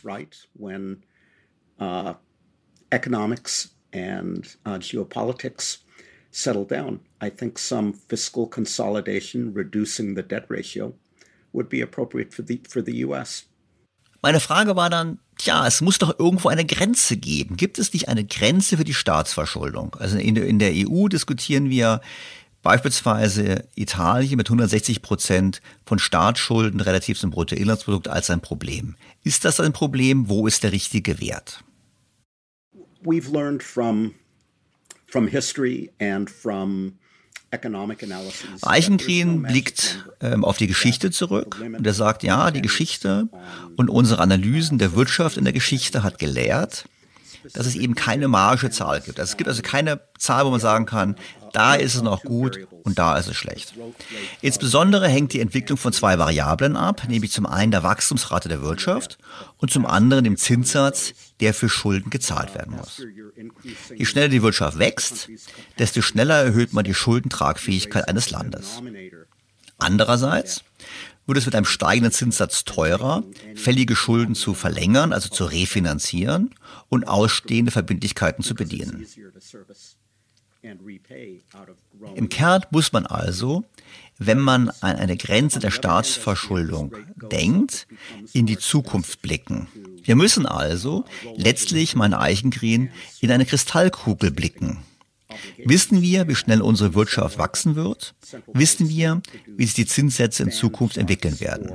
Economics and uh, geopolitics settle down. I think some fiscal consolidation, reducing the debt ratio, would be appropriate for the for the U S. Meine Frage war dann, tja, es muss doch irgendwo eine Grenze geben. Gibt es nicht eine Grenze für die Staatsverschuldung? Also in, in der E U diskutieren wir beispielsweise Italien mit hundertsechzig Prozent von Staatsschulden relativ zum Bruttoinlandsprodukt als ein Problem. Ist das ein Problem? Wo ist der richtige Wert? We've learned from from history and from Eichengreen blickt ähm, auf die Geschichte zurück und er sagt, ja, die Geschichte und unsere Analysen der Wirtschaft in der Geschichte hat gelehrt, dass es eben keine magische Zahl gibt. Also es gibt also keine Zahl, wo man sagen kann, da ist es noch gut und da ist es schlecht. Insbesondere hängt die Entwicklung von zwei Variablen ab, nämlich zum einen der Wachstumsrate der Wirtschaft und zum anderen dem Zinssatz, der für Schulden gezahlt werden muss. Je schneller die Wirtschaft wächst, desto schneller erhöht man die Schuldentragfähigkeit eines Landes. Andererseits wird es mit einem steigenden Zinssatz teurer, fällige Schulden zu verlängern, also zu refinanzieren und ausstehende Verbindlichkeiten zu bedienen. Im Kern muss man also, wenn man an eine Grenze der Staatsverschuldung denkt, in die Zukunft blicken. Wir müssen also letztlich, mein Eichengreen, in eine Kristallkugel blicken. Wissen wir, wie schnell unsere Wirtschaft wachsen wird? Wissen wir, wie sich die Zinssätze in Zukunft entwickeln werden?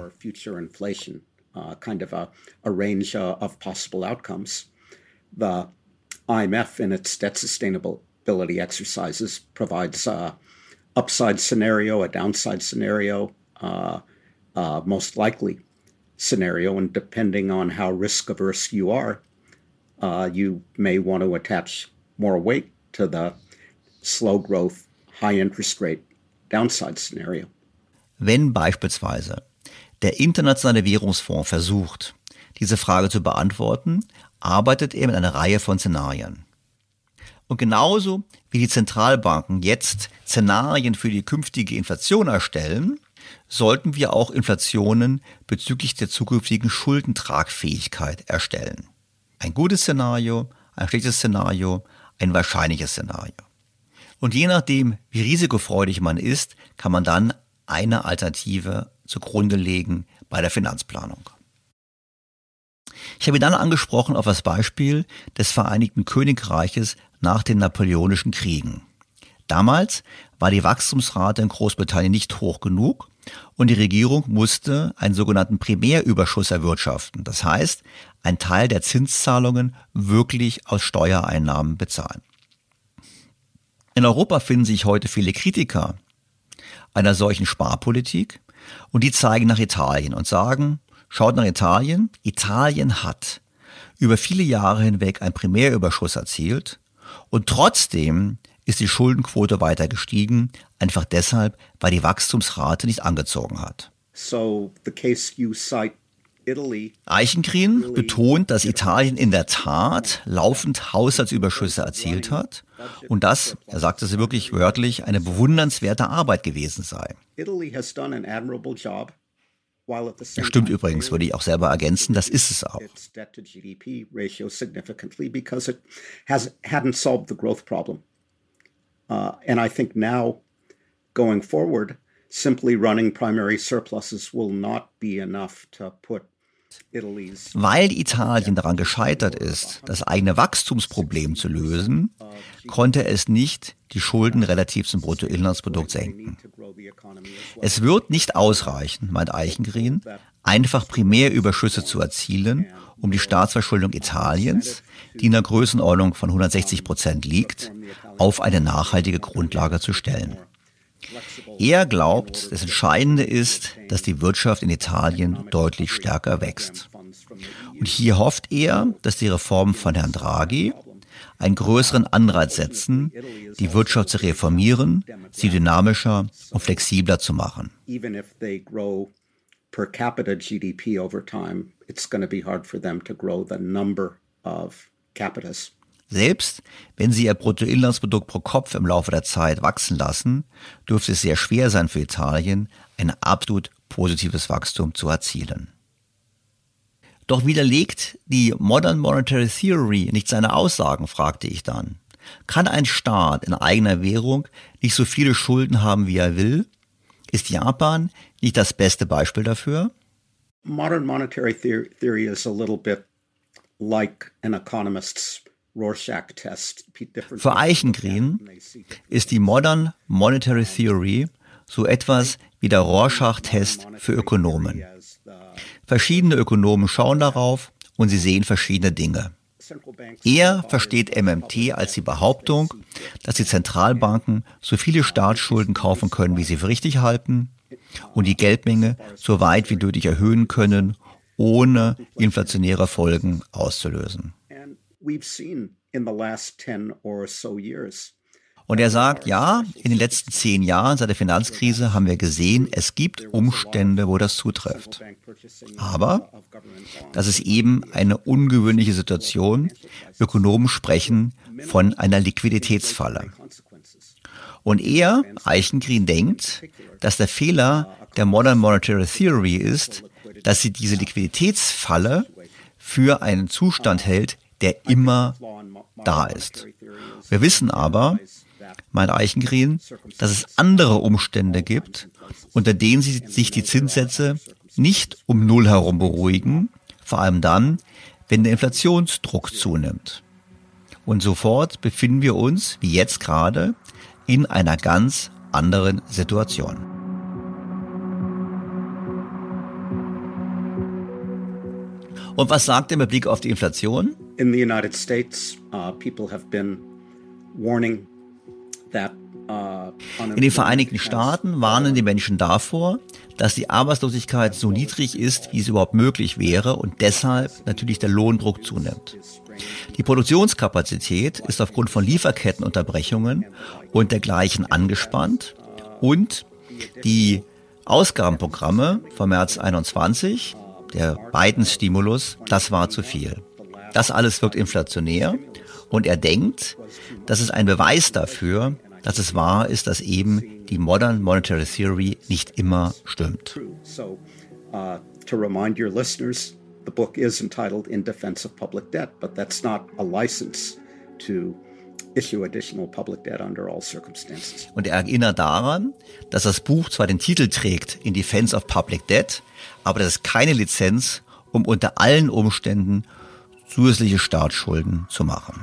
The I M F in its debt sustainability exercises provides a upside scenario, a downside scenario, uh, uh, most likely scenario, and depending on how risk averse you are, uh, you may want to attach more weight to the slow growth, high interest rate downside scenario. Wenn beispielsweise der Internationale Währungsfonds versucht, diese Frage zu beantworten, arbeitet er mit einer Reihe von Szenarien. Und genauso wie die Zentralbanken jetzt Szenarien für die künftige Inflation erstellen, sollten wir auch Inflationen bezüglich der zukünftigen Schuldentragfähigkeit erstellen. Ein gutes Szenario, ein schlechtes Szenario, ein wahrscheinliches Szenario. Und je nachdem, wie risikofreudig man ist, kann man dann eine Alternative zugrunde legen bei der Finanzplanung. Ich habe dann angesprochen auf das Beispiel des Vereinigten Königreiches nach den Napoleonischen Kriegen. Damals war die Wachstumsrate in Großbritannien nicht hoch genug und die Regierung musste einen sogenannten Primärüberschuss erwirtschaften. Das heißt, einen Teil der Zinszahlungen wirklich aus Steuereinnahmen bezahlen. In Europa finden sich heute viele Kritiker einer solchen Sparpolitik und die zeigen nach Italien und sagen, schaut nach Italien. Italien hat über viele Jahre hinweg einen Primärüberschuss erzielt und trotzdem ist die Schuldenquote weiter gestiegen, einfach deshalb, weil die Wachstumsrate nicht angezogen hat. So the case you cite Italy. Eichengreen betont, dass Italien in der Tat laufend Haushaltsüberschüsse erzielt hat und dass, er sagt es wirklich wörtlich, eine bewundernswerte Arbeit gewesen sei. Das stimmt übrigens, würde ich auch selber ergänzen, das ist es auch. Uh, and I think now, going forward, simply running primary surpluses will not be enough to put Italy's. Weil Italien daran gescheitert ist, das eigene Wachstumsproblem zu lösen, konnte es nicht die Schulden relativ zum Bruttoinlandsprodukt senken. Es wird nicht ausreichen, meint Eichengreen, einfach Primärüberschüsse zu erzielen, um die Staatsverschuldung Italiens, die in der Größenordnung von hundertsechzig Prozent liegt, auf eine nachhaltige Grundlage zu stellen. Er glaubt, das Entscheidende ist, dass die Wirtschaft in Italien deutlich stärker wächst. Und hier hofft er, dass die Reformen von Herrn Draghi einen größeren Anreiz setzen, die Wirtschaft zu reformieren, sie dynamischer und flexibler zu machen. Per capita G D P over time, it's going to be hard for them to grow the number of capitas. Selbst wenn sie ihr Bruttoinlandsprodukt pro Kopf im Laufe der Zeit wachsen lassen, dürfte es sehr schwer sein für Italien, ein absolut positives Wachstum zu erzielen. Doch widerlegt die Modern Monetary Theory nicht seine Aussagen, fragte ich dann. Kann ein Staat in eigener Währung nicht so viele Schulden haben, wie er will? Ist Japan nicht das beste Beispiel dafür? Modern monetary theory is a little bit like an economist's Rorschach test. Für Eichengreen ist die Modern Monetary Theory so etwas wie der Rorschach-Test für Ökonomen. Verschiedene Ökonomen schauen darauf und sie sehen verschiedene Dinge. Er versteht M M T als die Behauptung, dass die Zentralbanken so viele Staatsschulden kaufen können, wie sie für richtig halten, und die Geldmenge so weit wie nötig erhöhen können, ohne inflationäre Folgen auszulösen. Und er sagt, ja, in den letzten zehn Jahren seit der Finanzkrise haben wir gesehen, es gibt Umstände, wo das zutrifft. Aber das ist eben eine ungewöhnliche Situation. Ökonomen sprechen von einer Liquiditätsfalle. Und er, Eichengreen, denkt, dass der Fehler der Modern Monetary Theory ist, dass sie diese Liquiditätsfalle für einen Zustand hält, der immer da ist. Wir wissen aber, meint Eichengreen, dass es andere Umstände gibt, unter denen sich die Zinssätze nicht um Null herum beruhigen, vor allem dann, wenn der Inflationsdruck zunimmt. Und sofort befinden wir uns, wie jetzt gerade, in einer ganz anderen Situation. Und was sagt er mit Blick auf die Inflation? In the United States, uh, people have been warning that uh, In den Vereinigten Staaten warnen die Menschen davor, dass die Arbeitslosigkeit so niedrig ist, wie es überhaupt möglich wäre und deshalb natürlich der Lohndruck zunimmt. Die Produktionskapazität ist aufgrund von Lieferkettenunterbrechungen und dergleichen angespannt und die Ausgabenprogramme vom März einundzwanzig, der Biden-Stimulus, das war zu viel. Das alles wirkt inflationär und er denkt, das ist ein Beweis dafür, dass es wahr ist, dass eben die Modern Monetary Theory nicht immer stimmt. So, uh, to remind your listeners, the book is entitled In Defense of Public Debt, but that's not a license to issue additional public debt under all circumstances. Und er erinnert daran, dass das Buch zwar den Titel trägt In Defense of Public Debt, aber das ist keine Lizenz, um unter allen Umständen zusätzliche Staatsschulden zu machen.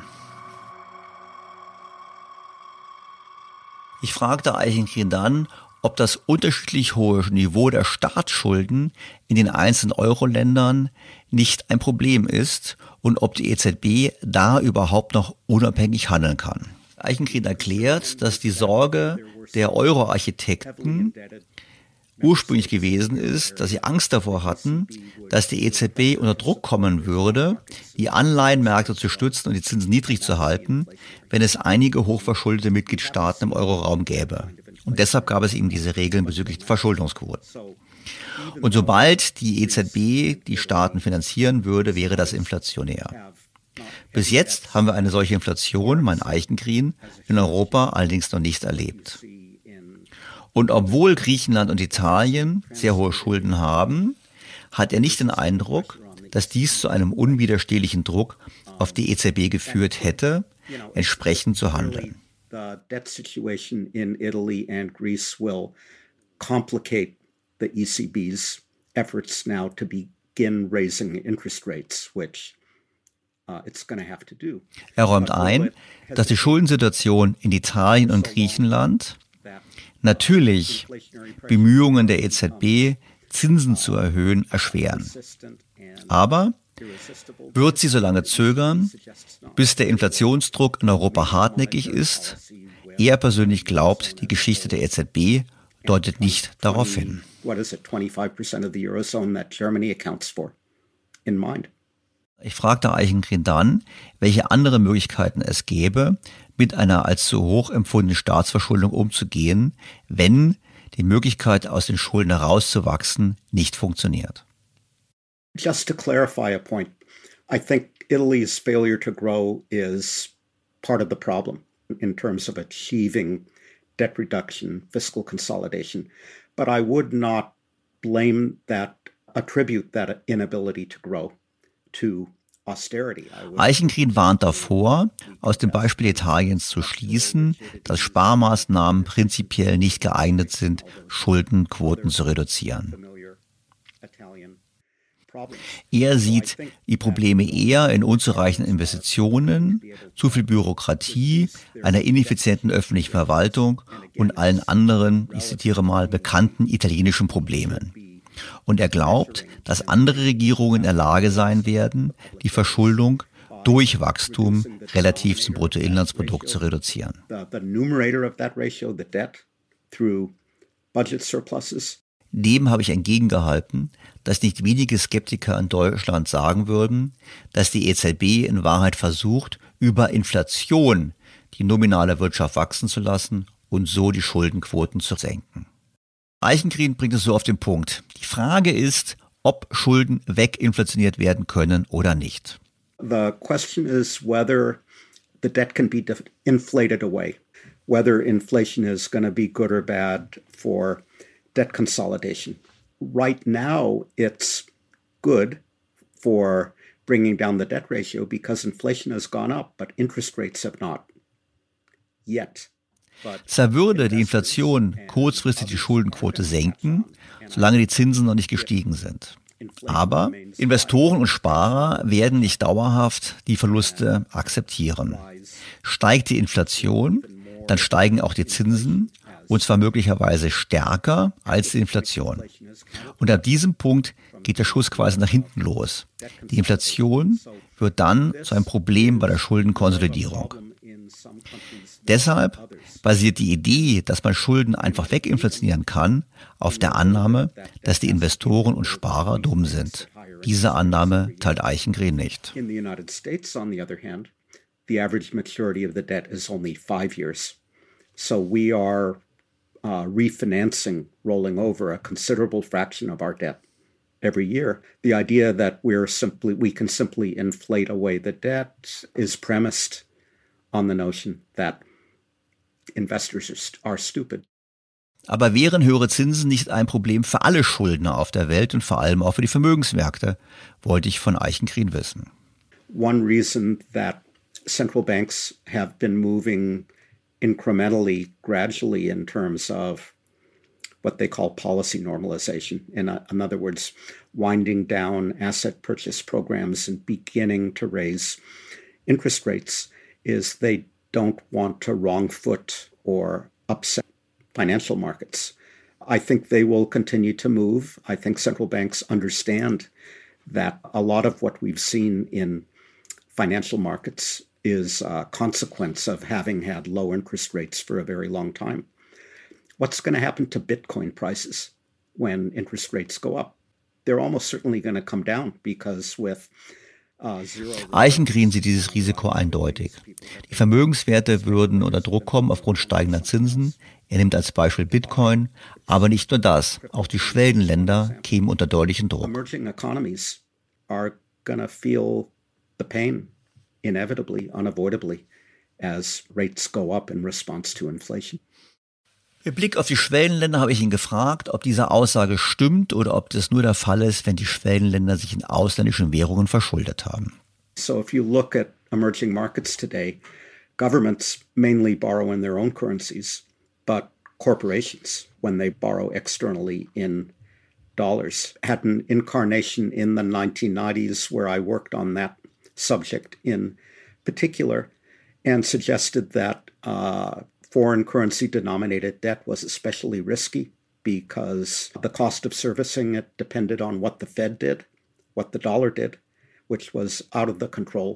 Ich fragte Eichengreen dann, ob das unterschiedlich hohe Niveau der Staatsschulden in den einzelnen Euro-Ländern nicht ein Problem ist und ob die E Z B da überhaupt noch unabhängig handeln kann. Eichengreen erklärt, dass die Sorge der Euro-Architekten ursprünglich gewesen ist, dass sie Angst davor hatten, dass die E Z B unter Druck kommen würde, die Anleihenmärkte zu stützen und die Zinsen niedrig zu halten, wenn es einige hochverschuldete Mitgliedstaaten im Euroraum gäbe. Und deshalb gab es eben diese Regeln bezüglich der Verschuldungsquoten. Und sobald die E Z B die Staaten finanzieren würde, wäre das inflationär. Bis jetzt haben wir eine solche Inflation, mein Eichengreen, in Europa allerdings noch nicht erlebt. Und obwohl Griechenland und Italien sehr hohe Schulden haben, hat er nicht den Eindruck, dass dies zu einem unwiderstehlichen Druck auf die E Z B geführt hätte, entsprechend zu handeln. The debt situation in Italy and Greece will complicate the E C B's efforts now to begin raising interest rates, which uh, it's going to have to do. Er räumt ein, dass die Schuldensituation in Italien und Griechenland natürlich Bemühungen der E Z B, Zinsen zu erhöhen, erschweren. Aber wird sie so lange zögern, bis der Inflationsdruck in Europa hartnäckig ist? Er persönlich glaubt, die Geschichte der E Z B deutet nicht darauf hin. Ich fragte Eichengreen dann, welche andere Möglichkeiten es gäbe, mit einer als zu hoch empfundenen Staatsverschuldung umzugehen, wenn die Möglichkeit, aus den Schulden herauszuwachsen, nicht funktioniert. Just to clarify a point, I think Italy's failure to grow is part of the problem in terms of achieving debt reduction, fiscal consolidation. But I would not blame that, attribute that inability to grow to austerity. Eichengreen warnt davor, aus dem Beispiel Italiens zu schließen, dass Sparmaßnahmen prinzipiell nicht geeignet sind, Schuldenquoten zu reduzieren. Er sieht die Probleme eher in unzureichenden Investitionen, zu viel Bürokratie, einer ineffizienten öffentlichen Verwaltung und allen anderen, ich zitiere mal, bekannten italienischen Problemen. Und er glaubt, dass andere Regierungen in der Lage sein werden, die Verschuldung durch Wachstum relativ zum Bruttoinlandsprodukt zu reduzieren. Dem habe ich entgegengehalten, dass nicht wenige Skeptiker in Deutschland sagen würden, dass die E Z B in Wahrheit versucht, über Inflation die nominale Wirtschaft wachsen zu lassen und so die Schuldenquoten zu senken. Eichengreen bringt es so auf den Punkt. Die Frage ist, ob Schulden weginflationiert werden können oder nicht. The question is whether the debt can be inflated away, whether inflation is going to be good or bad for debt consolidation. Right now, it's good for bringing down the debt ratio because inflation has gone up, but interest rates have not yet. Zwar würde die Inflation kurzfristig die Schuldenquote senken, solange die Zinsen noch nicht gestiegen sind. Aber Investoren und Sparer werden nicht dauerhaft die Verluste akzeptieren. Steigt die Inflation, dann steigen auch die Zinsen, und zwar möglicherweise stärker als die Inflation. Und ab diesem Punkt geht der Schuss quasi nach hinten los. Die Inflation wird dann zu einem Problem bei der Schuldenkonsolidierung. Deshalb basiert die Idee, dass man Schulden einfach weginflationieren kann, auf der Annahme, dass die Investoren und Sparer dumm sind. Diese Annahme teilt Eichengreen nicht. In the United States, on the other hand, the average maturity of the debt is only five years. So we are uh, refinancing, rolling over a considerable fraction of our debt every year. The idea that we're simply we can simply inflate away the debt is premised on the notion that investors are stupid. Aber wären höhere Zinsen nicht ein Problem für alle Schuldner auf der Welt und vor allem auch für die Vermögensmärkte, wollte ich von Eichengreen wissen. One reason that central banks have been moving incrementally, gradually in terms of what they call policy normalization. In, uh, in other words, winding down asset purchase programs and beginning to raise interest rates is they don't want to wrong foot or upset financial markets. I think they will continue to move. I think central banks understand that a lot of what we've seen in financial markets is a consequence of having had low interest rates for a very long time. What's going to happen to Bitcoin prices when interest rates go up? They're almost certainly going to come down because with Eichengreen sieht dieses Risiko eindeutig. Die Vermögenswerte würden unter Druck kommen aufgrund steigender Zinsen. Er nimmt als Beispiel Bitcoin, aber nicht nur das. Auch die Schwellenländer kämen unter deutlichen Druck. Emerging economies are going to feel the pain inevitably, unavoidably, as rates go up in response to inflation. Mit Blick auf die Schwellenländer habe ich ihn gefragt, ob diese Aussage stimmt oder ob das nur der Fall ist, wenn die Schwellenländer sich in ausländischen Währungen verschuldet haben. So if you look at emerging markets today, governments mainly borrow in their own currencies, but corporations, when they borrow externally in dollars, had an incarnation in the nineteen nineties where I worked on that subject in particular and suggested that uh, foreign currency denominated debt was especially risky because the cost of servicing it depended on what the Fed did, what the dollar did, which was out of the control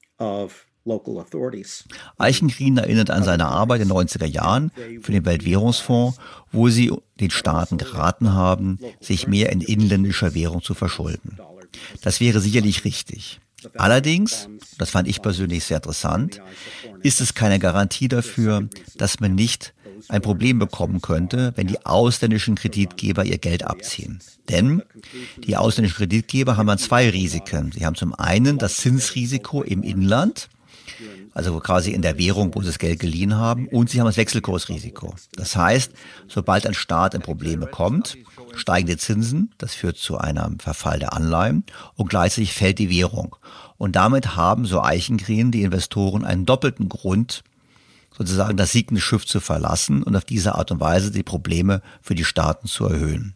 of local authorities. Eichengreen erinnert an seine Arbeit in den neunziger Jahren für den Weltwährungsfonds, wo sie den Staaten geraten haben, sich mehr in inländischer Währung zu verschulden. Das wäre sicherlich richtig. Allerdings, das fand ich persönlich sehr interessant, ist es keine Garantie dafür, dass man nicht ein Problem bekommen könnte, wenn die ausländischen Kreditgeber ihr Geld abziehen. Denn die ausländischen Kreditgeber haben dann zwei Risiken. Sie haben zum einen das Zinsrisiko im Inland, also quasi in der Währung, wo sie das Geld geliehen haben, und sie haben das Wechselkursrisiko. Das heißt, sobald ein Staat in Probleme kommt, steigen die Zinsen, das führt zu einem Verfall der Anleihen und gleichzeitig fällt die Währung. Und damit haben, so Eichengreen, die Investoren einen doppelten Grund, sozusagen das sinkende Schiff zu verlassen und auf diese Art und Weise die Probleme für die Staaten zu erhöhen.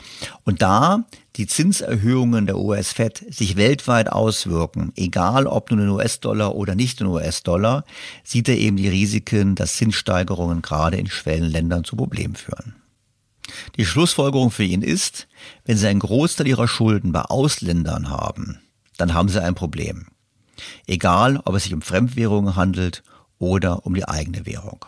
Und da die Zinserhöhungen der U S-Fed sich weltweit auswirken, egal ob nun in U S-Dollar oder nicht in U S-Dollar, sieht er eben die Risiken, dass Zinssteigerungen gerade in Schwellenländern zu Problemen führen. Die Schlussfolgerung für ihn ist, wenn Sie einen Großteil Ihrer Schulden bei Ausländern haben, dann haben Sie ein Problem. Egal, ob es sich um Fremdwährungen handelt oder um die eigene Währung.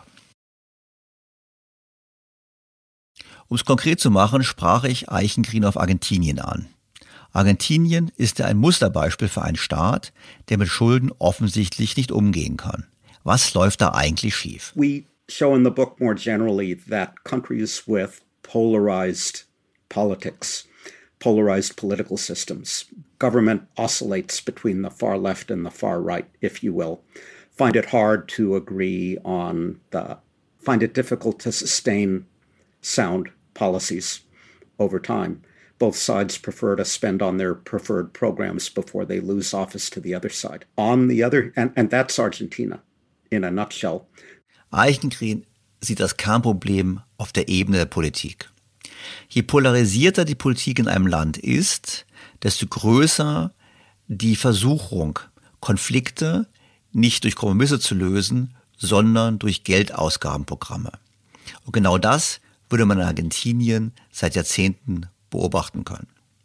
Um es konkret zu machen, sprach ich Eichengreen auf Argentinien an. Argentinien ist ja ein Musterbeispiel für einen Staat, der mit Schulden offensichtlich nicht umgehen kann. Was läuft da eigentlich schief? We show in the book more generally that countries with polarized politics, polarized political systems, government oscillates between the far left and the far right, if you will, find it hard to agree on the, find it difficult to sustain sound policies over time. Both sides prefer to spend on their preferred programs before they lose office to the other side. On the other, and, and that's Argentina in a nutshell. Eichengreen sieht das Kernproblem auf der Ebene der Politik. Je polarisierter die Politik in einem Land ist, desto größer die Versuchung, Konflikte nicht durch Kompromisse zu lösen, sondern durch Geldausgabenprogramme. Und genau das würde man in Argentinien seit Jahrzehnten beobachten können.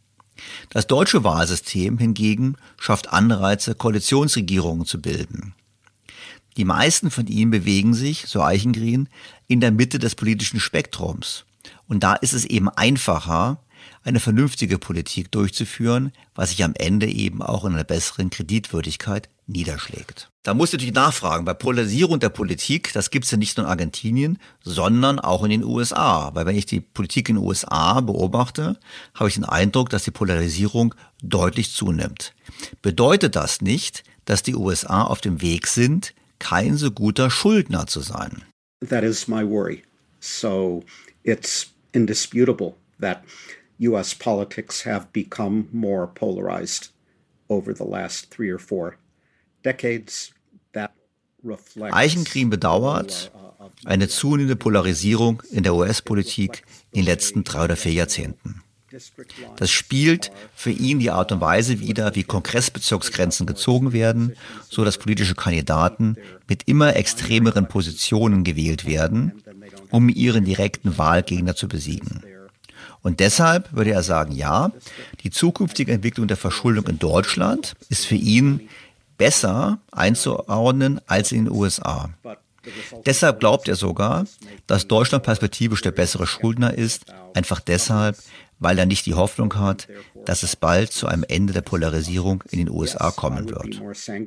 Das deutsche Wahlsystem hingegen schafft Anreize, Koalitionsregierungen zu bilden. Die meisten von ihnen bewegen sich, so Eichengreen, in der Mitte des politischen Spektrums. Und da ist es eben einfacher, eine vernünftige Politik durchzuführen, was sich am Ende eben auch in einer besseren Kreditwürdigkeit niederschlägt. Da muss ich natürlich nachfragen, bei Polarisierung der Politik, das gibt es ja nicht nur in Argentinien, sondern auch in den U S A. Weil wenn ich die Politik in den U S A beobachte, habe ich den Eindruck, dass die Polarisierung deutlich zunimmt. Bedeutet das nicht, dass die U S A auf dem Weg sind, kein so guter Schuldner zu sein? That is my worry. So it's indisputable that U S politics have become more polarized over the last three or four decades. That reflects Eichengreen bedauert eine zunehmende Polarisierung in der U S-Politik in den letzten drei oder vier Jahrzehnten. Das spielt für ihn die Art und Weise wider, wie Kongressbezirksgrenzen gezogen werden, so dass politische Kandidaten mit immer extremeren Positionen gewählt werden, um ihren direkten Wahlgegner zu besiegen. Und deshalb würde er sagen, ja, die zukünftige Entwicklung der Verschuldung in Deutschland ist für ihn besser einzuordnen als in den U S A. Deshalb glaubt er sogar, dass Deutschland perspektivisch der bessere Schuldner ist, einfach deshalb, weil er nicht die Hoffnung hat, dass es bald zu einem Ende der Polarisierung in den U S A kommen wird.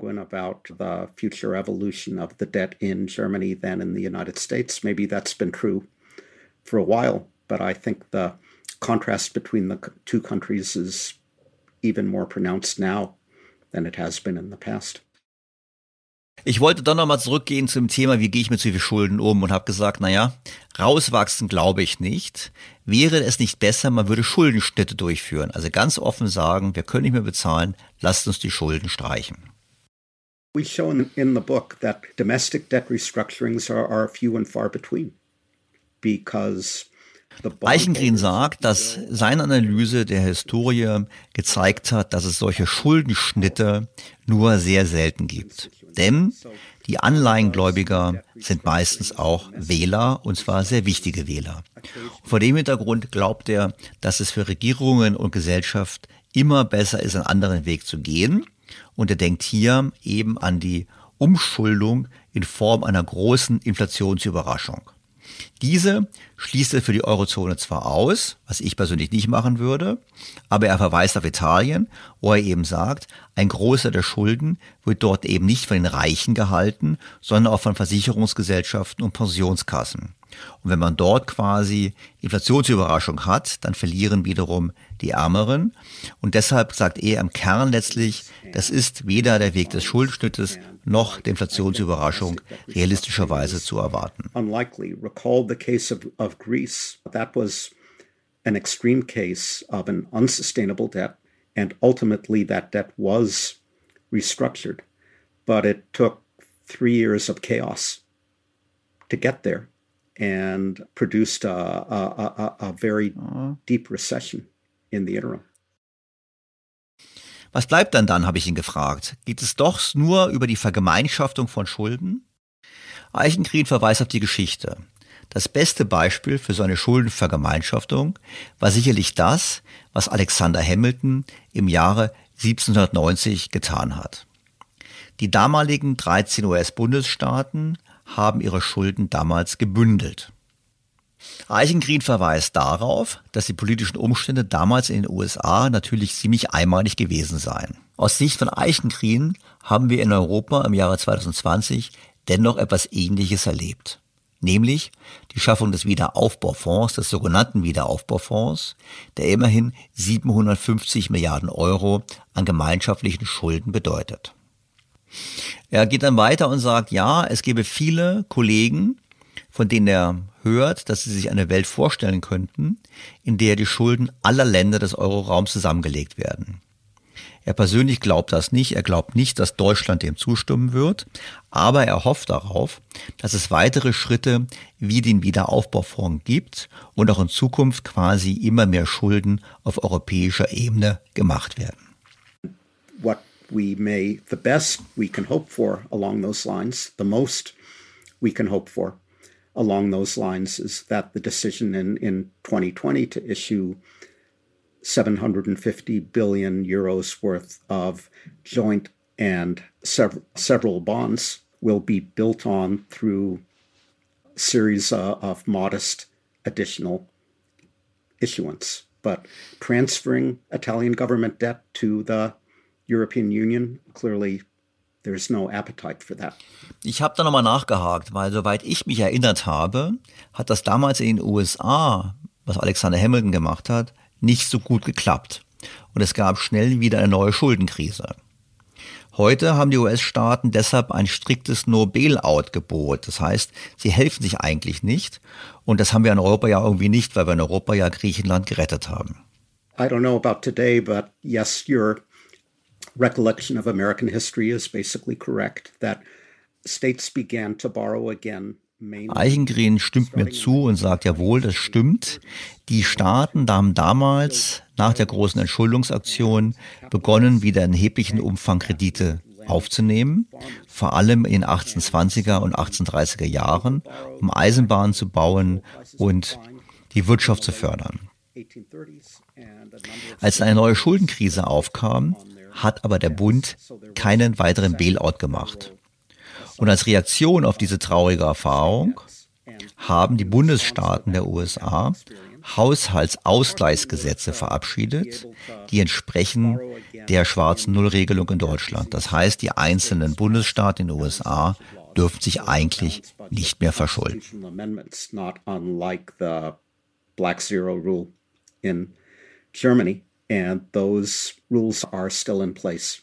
But I think the contrast between the two countries is even more pronounced now than it has been in the past. Ich wollte dann nochmal zurückgehen zum Thema, wie gehe ich mit so viel Schulden um, und habe gesagt, naja, rauswachsen glaube ich nicht. Wäre es nicht besser, man würde Schuldenschnitte durchführen? Also ganz offen sagen, wir können nicht mehr bezahlen, lasst uns die Schulden streichen. We show in, in the book that domestic debt restructurings are, are few and far between. Because Eichengreen sagt, dass seine Analyse der Historie gezeigt hat, dass es solche Schuldenschnitte nur sehr selten gibt. Denn die Anleihengläubiger sind meistens auch Wähler, und zwar sehr wichtige Wähler. Und vor dem Hintergrund glaubt er, dass es für Regierungen und Gesellschaft immer besser ist, einen anderen Weg zu gehen. Und er denkt hier eben an die Umschuldung in Form einer großen Inflationsüberraschung. Diese schließt er für die Eurozone zwar aus, was ich persönlich nicht machen würde, aber er verweist auf Italien, wo er eben sagt, ein Großteil der Schulden wird dort eben nicht von den Reichen gehalten, sondern auch von Versicherungsgesellschaften und Pensionskassen. Und wenn man dort quasi Inflationsüberraschung hat, dann verlieren wiederum die Ärmeren. Und deshalb sagt er im Kern letztlich, das ist weder der Weg des Schuldenschnittes noch der Inflationsüberraschung realistischerweise zu erwarten. Unlikely. Recall the case of, of Greece. That was an extreme case of an unsustainable debt, and ultimately that debt was restructured. But it took three years of chaos to get there, and produced a, a, a, a very deep recession in the interim. Was bleibt dann dann, habe ich ihn gefragt. Geht es doch nur über die Vergemeinschaftung von Schulden? Eichengreen verweist auf die Geschichte. Das beste Beispiel für so eine Schuldenvergemeinschaftung war sicherlich das, was Alexander Hamilton im Jahre siebzehnhundertneunzig getan hat. Die damaligen dreizehn U S-Bundesstaaten haben ihre Schulden damals gebündelt. Eichengreen verweist darauf, dass die politischen Umstände damals in den U S A natürlich ziemlich einmalig gewesen seien. Aus Sicht von Eichengreen haben wir in Europa im Jahre zwanzig zwanzig dennoch etwas Ähnliches erlebt. Nämlich die Schaffung des Wiederaufbaufonds, des sogenannten Wiederaufbaufonds, der immerhin siebenhundertfünfzig Milliarden Euro an gemeinschaftlichen Schulden bedeutet. Er geht dann weiter und sagt, ja, es gäbe viele Kollegen, von denen er hört, dass sie sich eine Welt vorstellen könnten, in der die Schulden aller Länder des Euroraums zusammengelegt werden. Er persönlich glaubt das nicht. Er glaubt nicht, dass Deutschland dem zustimmen wird. Aber er hofft darauf, dass es weitere Schritte wie den Wiederaufbaufonds gibt und auch in Zukunft quasi immer mehr Schulden auf europäischer Ebene gemacht werden. What we may, the best we can hope for along those lines, the most we can hope for along those lines is that the decision in, in twenty twenty to issue seven hundred fifty billion euros worth of joint and sev- several bonds will be built on through a series uh, of modest additional issuance. But transferring Italian government debt to the European Union, clearly there's no appetite for that. Ich habe da nochmal nachgehakt, weil soweit ich mich erinnert habe, hat das damals in den U S A, was Alexander Hamilton gemacht hat, nicht so gut geklappt. Und es gab schnell wieder eine neue Schuldenkrise. Heute haben die U S-Staaten deshalb ein striktes No-Bail-Out-Gebot. Das heißt, sie helfen sich eigentlich nicht. Und das haben wir in Europa ja irgendwie nicht, weil wir in Europa ja Griechenland gerettet haben. I don't know about today, but yes, your recollection of American history is basically correct, that states began to borrow again. Eichengreen stimmt mir zu und sagt, jawohl, das stimmt. Die Staaten haben damals nach der großen Entschuldungsaktion begonnen, wieder in erheblichen Umfang Kredite aufzunehmen, vor allem in den achtzehnhundertzwanziger und achtzehnhundertdreißiger Jahren, um Eisenbahnen zu bauen und die Wirtschaft zu fördern. Als eine neue Schuldenkrise aufkam, hat aber der Bund keinen weiteren Bailout gemacht. Und als Reaktion auf diese traurige Erfahrung haben die Bundesstaaten der U S A Haushaltsausgleichsgesetze verabschiedet, die entsprechen der schwarzen Nullregelung in Deutschland. Das heißt, die einzelnen Bundesstaaten in den U S A dürfen sich eigentlich nicht mehr verschulden. Black Zero rule in Germany, and those rules are still in place.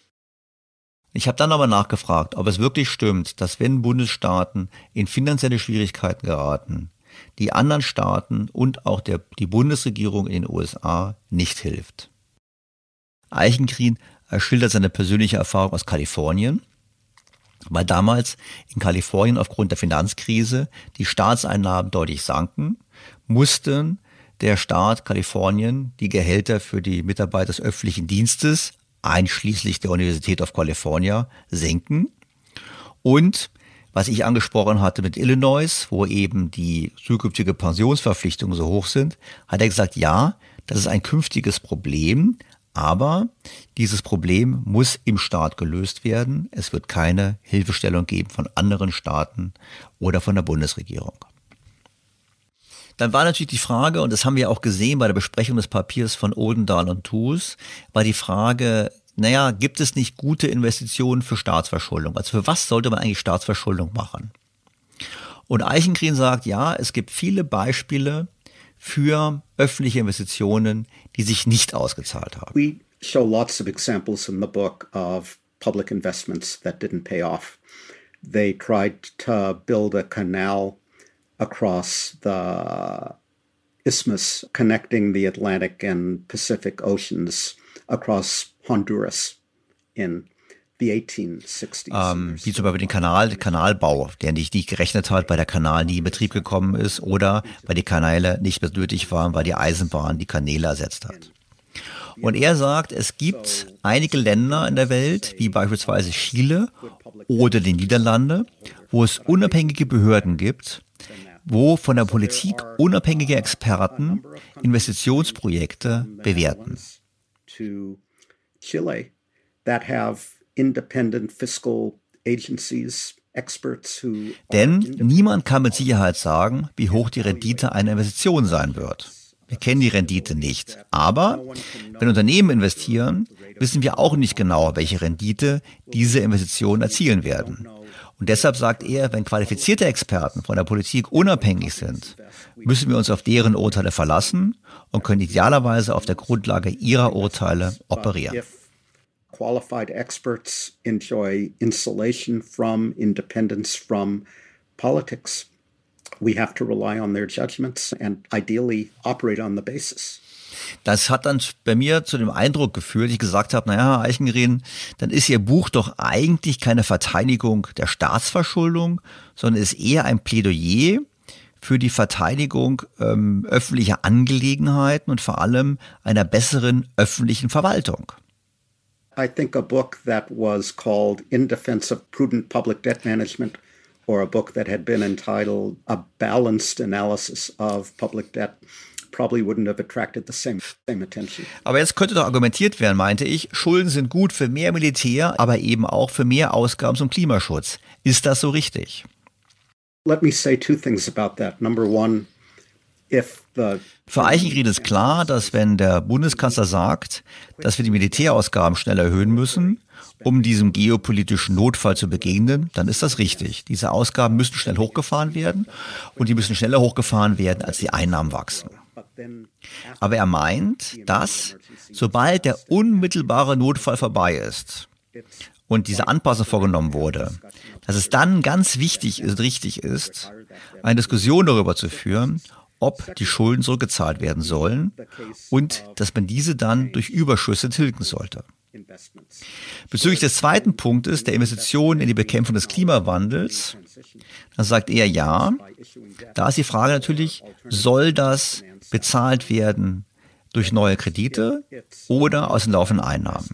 Ich habe dann aber nachgefragt, ob es wirklich stimmt, dass wenn Bundesstaaten in finanzielle Schwierigkeiten geraten, die anderen Staaten und auch der, die Bundesregierung in den U S A nicht hilft. Eichengreen schildert seine persönliche Erfahrung aus Kalifornien, weil damals in Kalifornien aufgrund der Finanzkrise die Staatseinnahmen deutlich sanken, mussten der Staat Kalifornien die Gehälter für die Mitarbeiter des öffentlichen Dienstes einschließlich der University of California senken. Und was ich angesprochen hatte mit Illinois, wo eben die zukünftige Pensionsverpflichtungen so hoch sind, hat er gesagt, ja, das ist ein künftiges Problem, aber dieses Problem muss im Staat gelöst werden. Es wird keine Hilfestellung geben von anderen Staaten oder von der Bundesregierung. Dann war natürlich die Frage, und das haben wir auch gesehen bei der Besprechung des Papiers von Odendahl und Tooze, war die Frage, naja, gibt es nicht gute Investitionen für Staatsverschuldung? Also für was sollte man eigentlich Staatsverschuldung machen? Und Eichengreen sagt, ja, es gibt viele Beispiele für öffentliche Investitionen, die sich nicht ausgezahlt haben. We show lots of examples in the book of public investments that didn't pay off. They tried to build a canal across the isthmus connecting the Atlantic and Pacific Oceans across Honduras in the eighteen sixties. Ähm, wie zum Beispiel den Kanal, den Kanalbau, der nicht, nicht gerechnet hat, weil der Kanal nie in Betrieb gekommen ist oder weil die Kanäle nicht mehr nötig waren, weil die Eisenbahn die Kanäle ersetzt hat. Und er sagt, es gibt einige Länder in der Welt, wie beispielsweise Chile oder die Niederlande, wo es unabhängige Behörden gibt, wo von der Politik unabhängige Experten Investitionsprojekte bewerten. To Chile that have independent fiscal agencies. Denn niemand kann mit Sicherheit sagen, wie hoch die Rendite einer Investition sein wird. Wir kennen die Rendite nicht. Aber wenn Unternehmen investieren, wissen wir auch nicht genau, welche Rendite diese Investitionen erzielen werden. Und deshalb sagt er, wenn qualifizierte Experten von der Politik unabhängig sind, müssen wir uns auf deren Urteile verlassen und können idealerweise auf der Grundlage ihrer Urteile operieren. Qualified experts enjoy insulation from, independence from politics. We have to rely on their judgments and ideally operate on the basis. Das hat dann bei mir zu dem Eindruck geführt, ich gesagt habe, naja, Eichengreen, dann ist Ihr Buch doch eigentlich keine Verteidigung der Staatsverschuldung, sondern ist eher ein Plädoyer für die Verteidigung ähm, öffentlicher Angelegenheiten und vor allem einer besseren öffentlichen Verwaltung. I think a book that was called In Defense of Prudent Public Debt Management, or a book that had been entitled A Balanced Analysis of Public Debt, probably wouldn't have attracted the same, same attention. Aber jetzt könnte doch argumentiert werden, meinte ich, Schulden sind gut für mehr Militär, aber eben auch für mehr Ausgaben zum Klimaschutz. Ist das so richtig? Let me say two things about that. Number one, if the Für Eichengreen ist klar, dass wenn der Bundeskanzler sagt, dass wir die Militärausgaben schnell erhöhen müssen, um diesem geopolitischen Notfall zu begegnen, dann ist das richtig. Diese Ausgaben müssen schnell hochgefahren werden und die müssen schneller hochgefahren werden, als die Einnahmen wachsen. Aber er meint, dass sobald der unmittelbare Notfall vorbei ist und diese Anpassung vorgenommen wurde, dass es dann ganz wichtig und richtig ist, eine Diskussion darüber zu führen, ob die Schulden zurückgezahlt werden sollen und dass man diese dann durch Überschüsse tilgen sollte. Bezüglich des zweiten Punktes, der Investitionen in die Bekämpfung des Klimawandels, dann sagt er ja, da ist die Frage natürlich, soll das bezahlt werden durch neue Kredite oder aus den laufenden Einnahmen?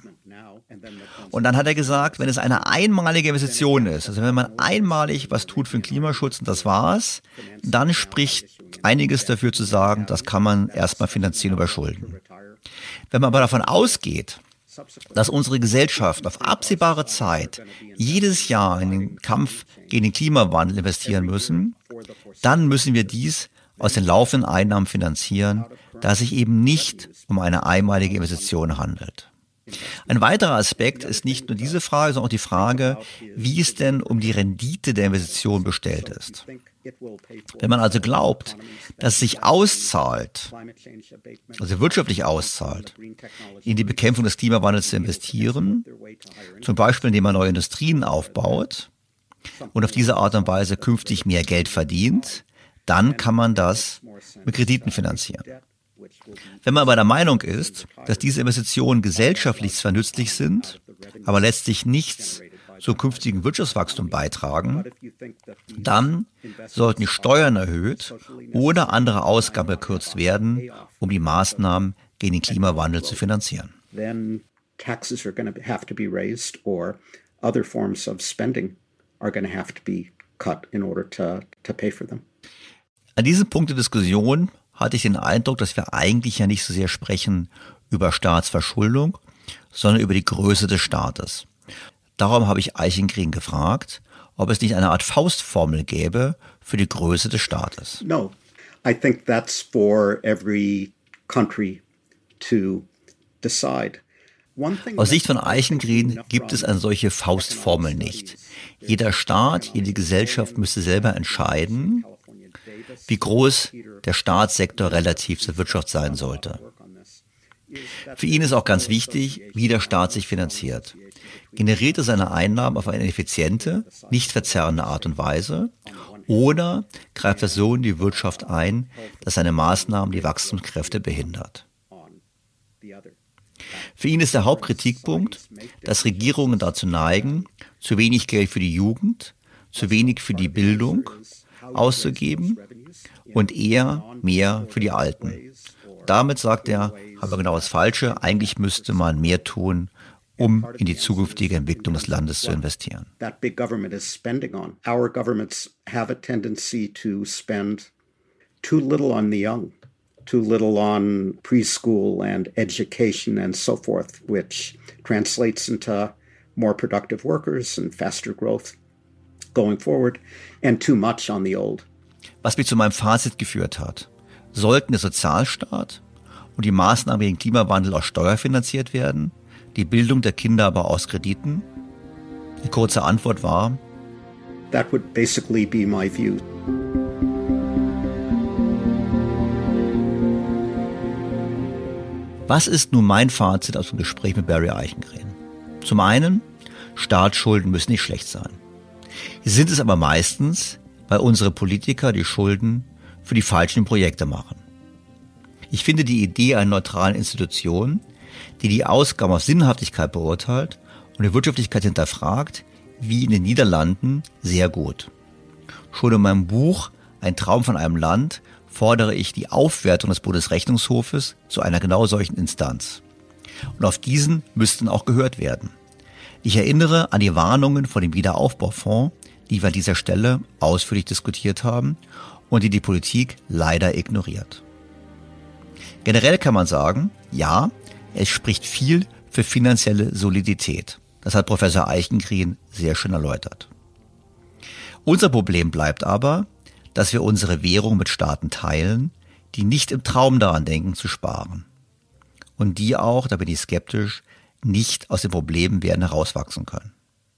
Und dann hat er gesagt, wenn es eine einmalige Investition ist, also wenn man einmalig was tut für den Klimaschutz und das war's, dann spricht einiges dafür zu sagen, das kann man erstmal finanzieren über Schulden. Wenn man aber davon ausgeht, dass unsere Gesellschaft auf absehbare Zeit jedes Jahr in den Kampf gegen den Klimawandel investieren müssen, dann müssen wir dies aus den laufenden Einnahmen finanzieren, da es sich eben nicht um eine einmalige Investition handelt. Ein weiterer Aspekt ist nicht nur diese Frage, sondern auch die Frage, wie es denn um die Rendite der Investition bestellt ist. Wenn man also glaubt, dass es sich auszahlt, also wirtschaftlich auszahlt, in die Bekämpfung des Klimawandels zu investieren, zum Beispiel indem man neue Industrien aufbaut und auf diese Art und Weise künftig mehr Geld verdient, dann kann man das mit Krediten finanzieren. Wenn man aber der Meinung ist, dass diese Investitionen gesellschaftlich zwar nützlich sind, aber letztlich nichts zum künftigen Wirtschaftswachstum beitragen, dann sollten die Steuern erhöht oder andere Ausgaben gekürzt werden, um die Maßnahmen gegen den Klimawandel zu finanzieren. Then taxes are going to have to be raised or other forms of spending are going to have to be cut in order to, to pay for them. An diesem Punkt der Diskussion hatte ich den Eindruck, dass wir eigentlich ja nicht so sehr sprechen über Staatsverschuldung, sondern über die Größe des Staates. Darum habe ich Eichengreen gefragt, ob es nicht eine Art Faustformel gäbe für die Größe des Staates. No, I think that's for every country to decide. Aus Sicht von Eichengreen gibt es eine solche Faustformel nicht. Jeder Staat, jede Gesellschaft müsste selber entscheiden, wie groß der Staatssektor relativ zur Wirtschaft sein sollte. Für ihn ist auch ganz wichtig, wie der Staat sich finanziert. Generiert er seine Einnahmen auf eine effiziente, nicht verzerrende Art und Weise oder greift er so in die Wirtschaft ein, dass seine Maßnahmen die Wachstumskräfte behindert? Für ihn ist der Hauptkritikpunkt, dass Regierungen dazu neigen, zu wenig Geld für die Jugend, zu wenig für die Bildung auszugeben und eher mehr für die Alten. Damit, sagt er, haben wir genau das Falsche. Eigentlich müsste man mehr tun, um in die zukünftige Entwicklung des Landes zu investieren. That big government is spending on. Our governments have a tendency to spend too little on the young, too little on preschool and education and so forth, which translates into more productive workers and faster growth going forward, and too much on the old. Was mich zu meinem Fazit geführt hat: Sollten der Sozialstaat und die Maßnahmen gegen den Klimawandel aus Steuern finanziert werden, die Bildung der Kinder aber aus Krediten? Die kurze Antwort war: That would basically be my view. Was ist nun mein Fazit aus dem Gespräch mit Barry Eichengreen? Zum einen, Staatsschulden müssen nicht schlecht sein. Sie sind es aber meistens, weil unsere Politiker die Schulden für die falschen Projekte machen. Ich finde die Idee einer neutralen Institution, die die Ausgaben auf Sinnhaftigkeit beurteilt und die Wirtschaftlichkeit hinterfragt, wie in den Niederlanden, sehr gut. Schon in meinem Buch Ein Traum von einem Land fordere ich die Aufwertung des Bundesrechnungshofes zu einer genau solchen Instanz. Und auf diesen müssten auch gehört werden. Ich erinnere an die Warnungen vor dem Wiederaufbaufonds, die wir an dieser Stelle ausführlich diskutiert haben und die die Politik leider ignoriert. Generell kann man sagen, ja, es spricht viel für finanzielle Solidität. Das hat Professor Eichengreen sehr schön erläutert. Unser Problem bleibt aber, dass wir unsere Währung mit Staaten teilen, die nicht im Traum daran denken zu sparen. Und die auch, da bin ich skeptisch, nicht aus den Problemen werden herauswachsen können.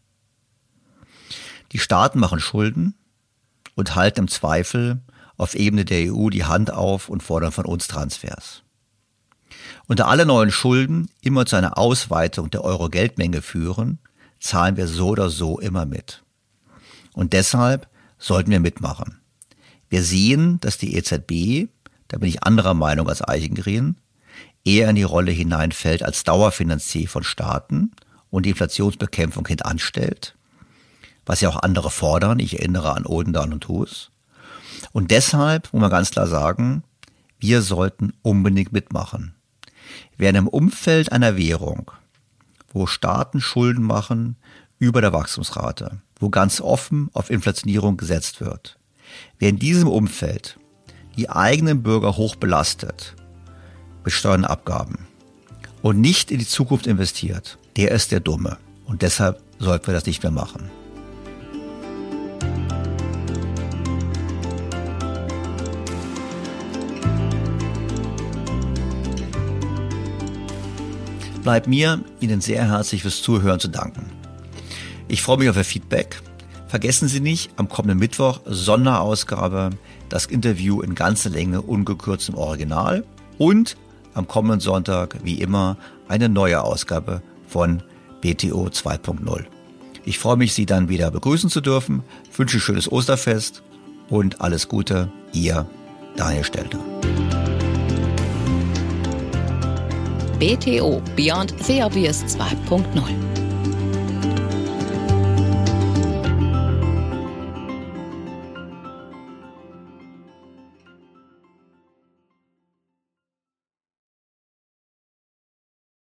Die Staaten machen Schulden und halten im Zweifel auf Ebene der E U die Hand auf und fordern von uns Transfers. Und da alle neuen Schulden immer zu einer Ausweitung der Euro-Geldmenge führen, zahlen wir so oder so immer mit. Und deshalb sollten wir mitmachen. Wir sehen, dass die E Z B, da bin ich anderer Meinung als Eichengreen, eher in die Rolle hineinfällt als Dauerfinanzier von Staaten und die Inflationsbekämpfung hintanstellt, was ja auch andere fordern. Ich erinnere an Odendahl und Hus. Und deshalb muss man ganz klar sagen, wir sollten unbedingt mitmachen. Während im Umfeld einer Währung, wo Staaten Schulden machen über der Wachstumsrate, wo ganz offen auf Inflationierung gesetzt wird, wer in diesem Umfeld die eigenen Bürger hoch belastet mit Steuern und Abgaben und nicht in die Zukunft investiert, der ist der Dumme. Und deshalb sollten wir das nicht mehr machen. Bleibt mir, Ihnen sehr herzlich fürs Zuhören zu danken. Ich freue mich auf Ihr Feedback. Vergessen Sie nicht, am kommenden Mittwoch Sonderausgabe, das Interview in ganzer Länge, ungekürzt im Original. Und am kommenden Sonntag, wie immer, eine neue Ausgabe von B T O zwei Punkt null. Ich freue mich, Sie dann wieder begrüßen zu dürfen, wünsche ein schönes Osterfest und alles Gute, Ihr Daniel Stelter. B T O Beyond the Obvious zwei Punkt null.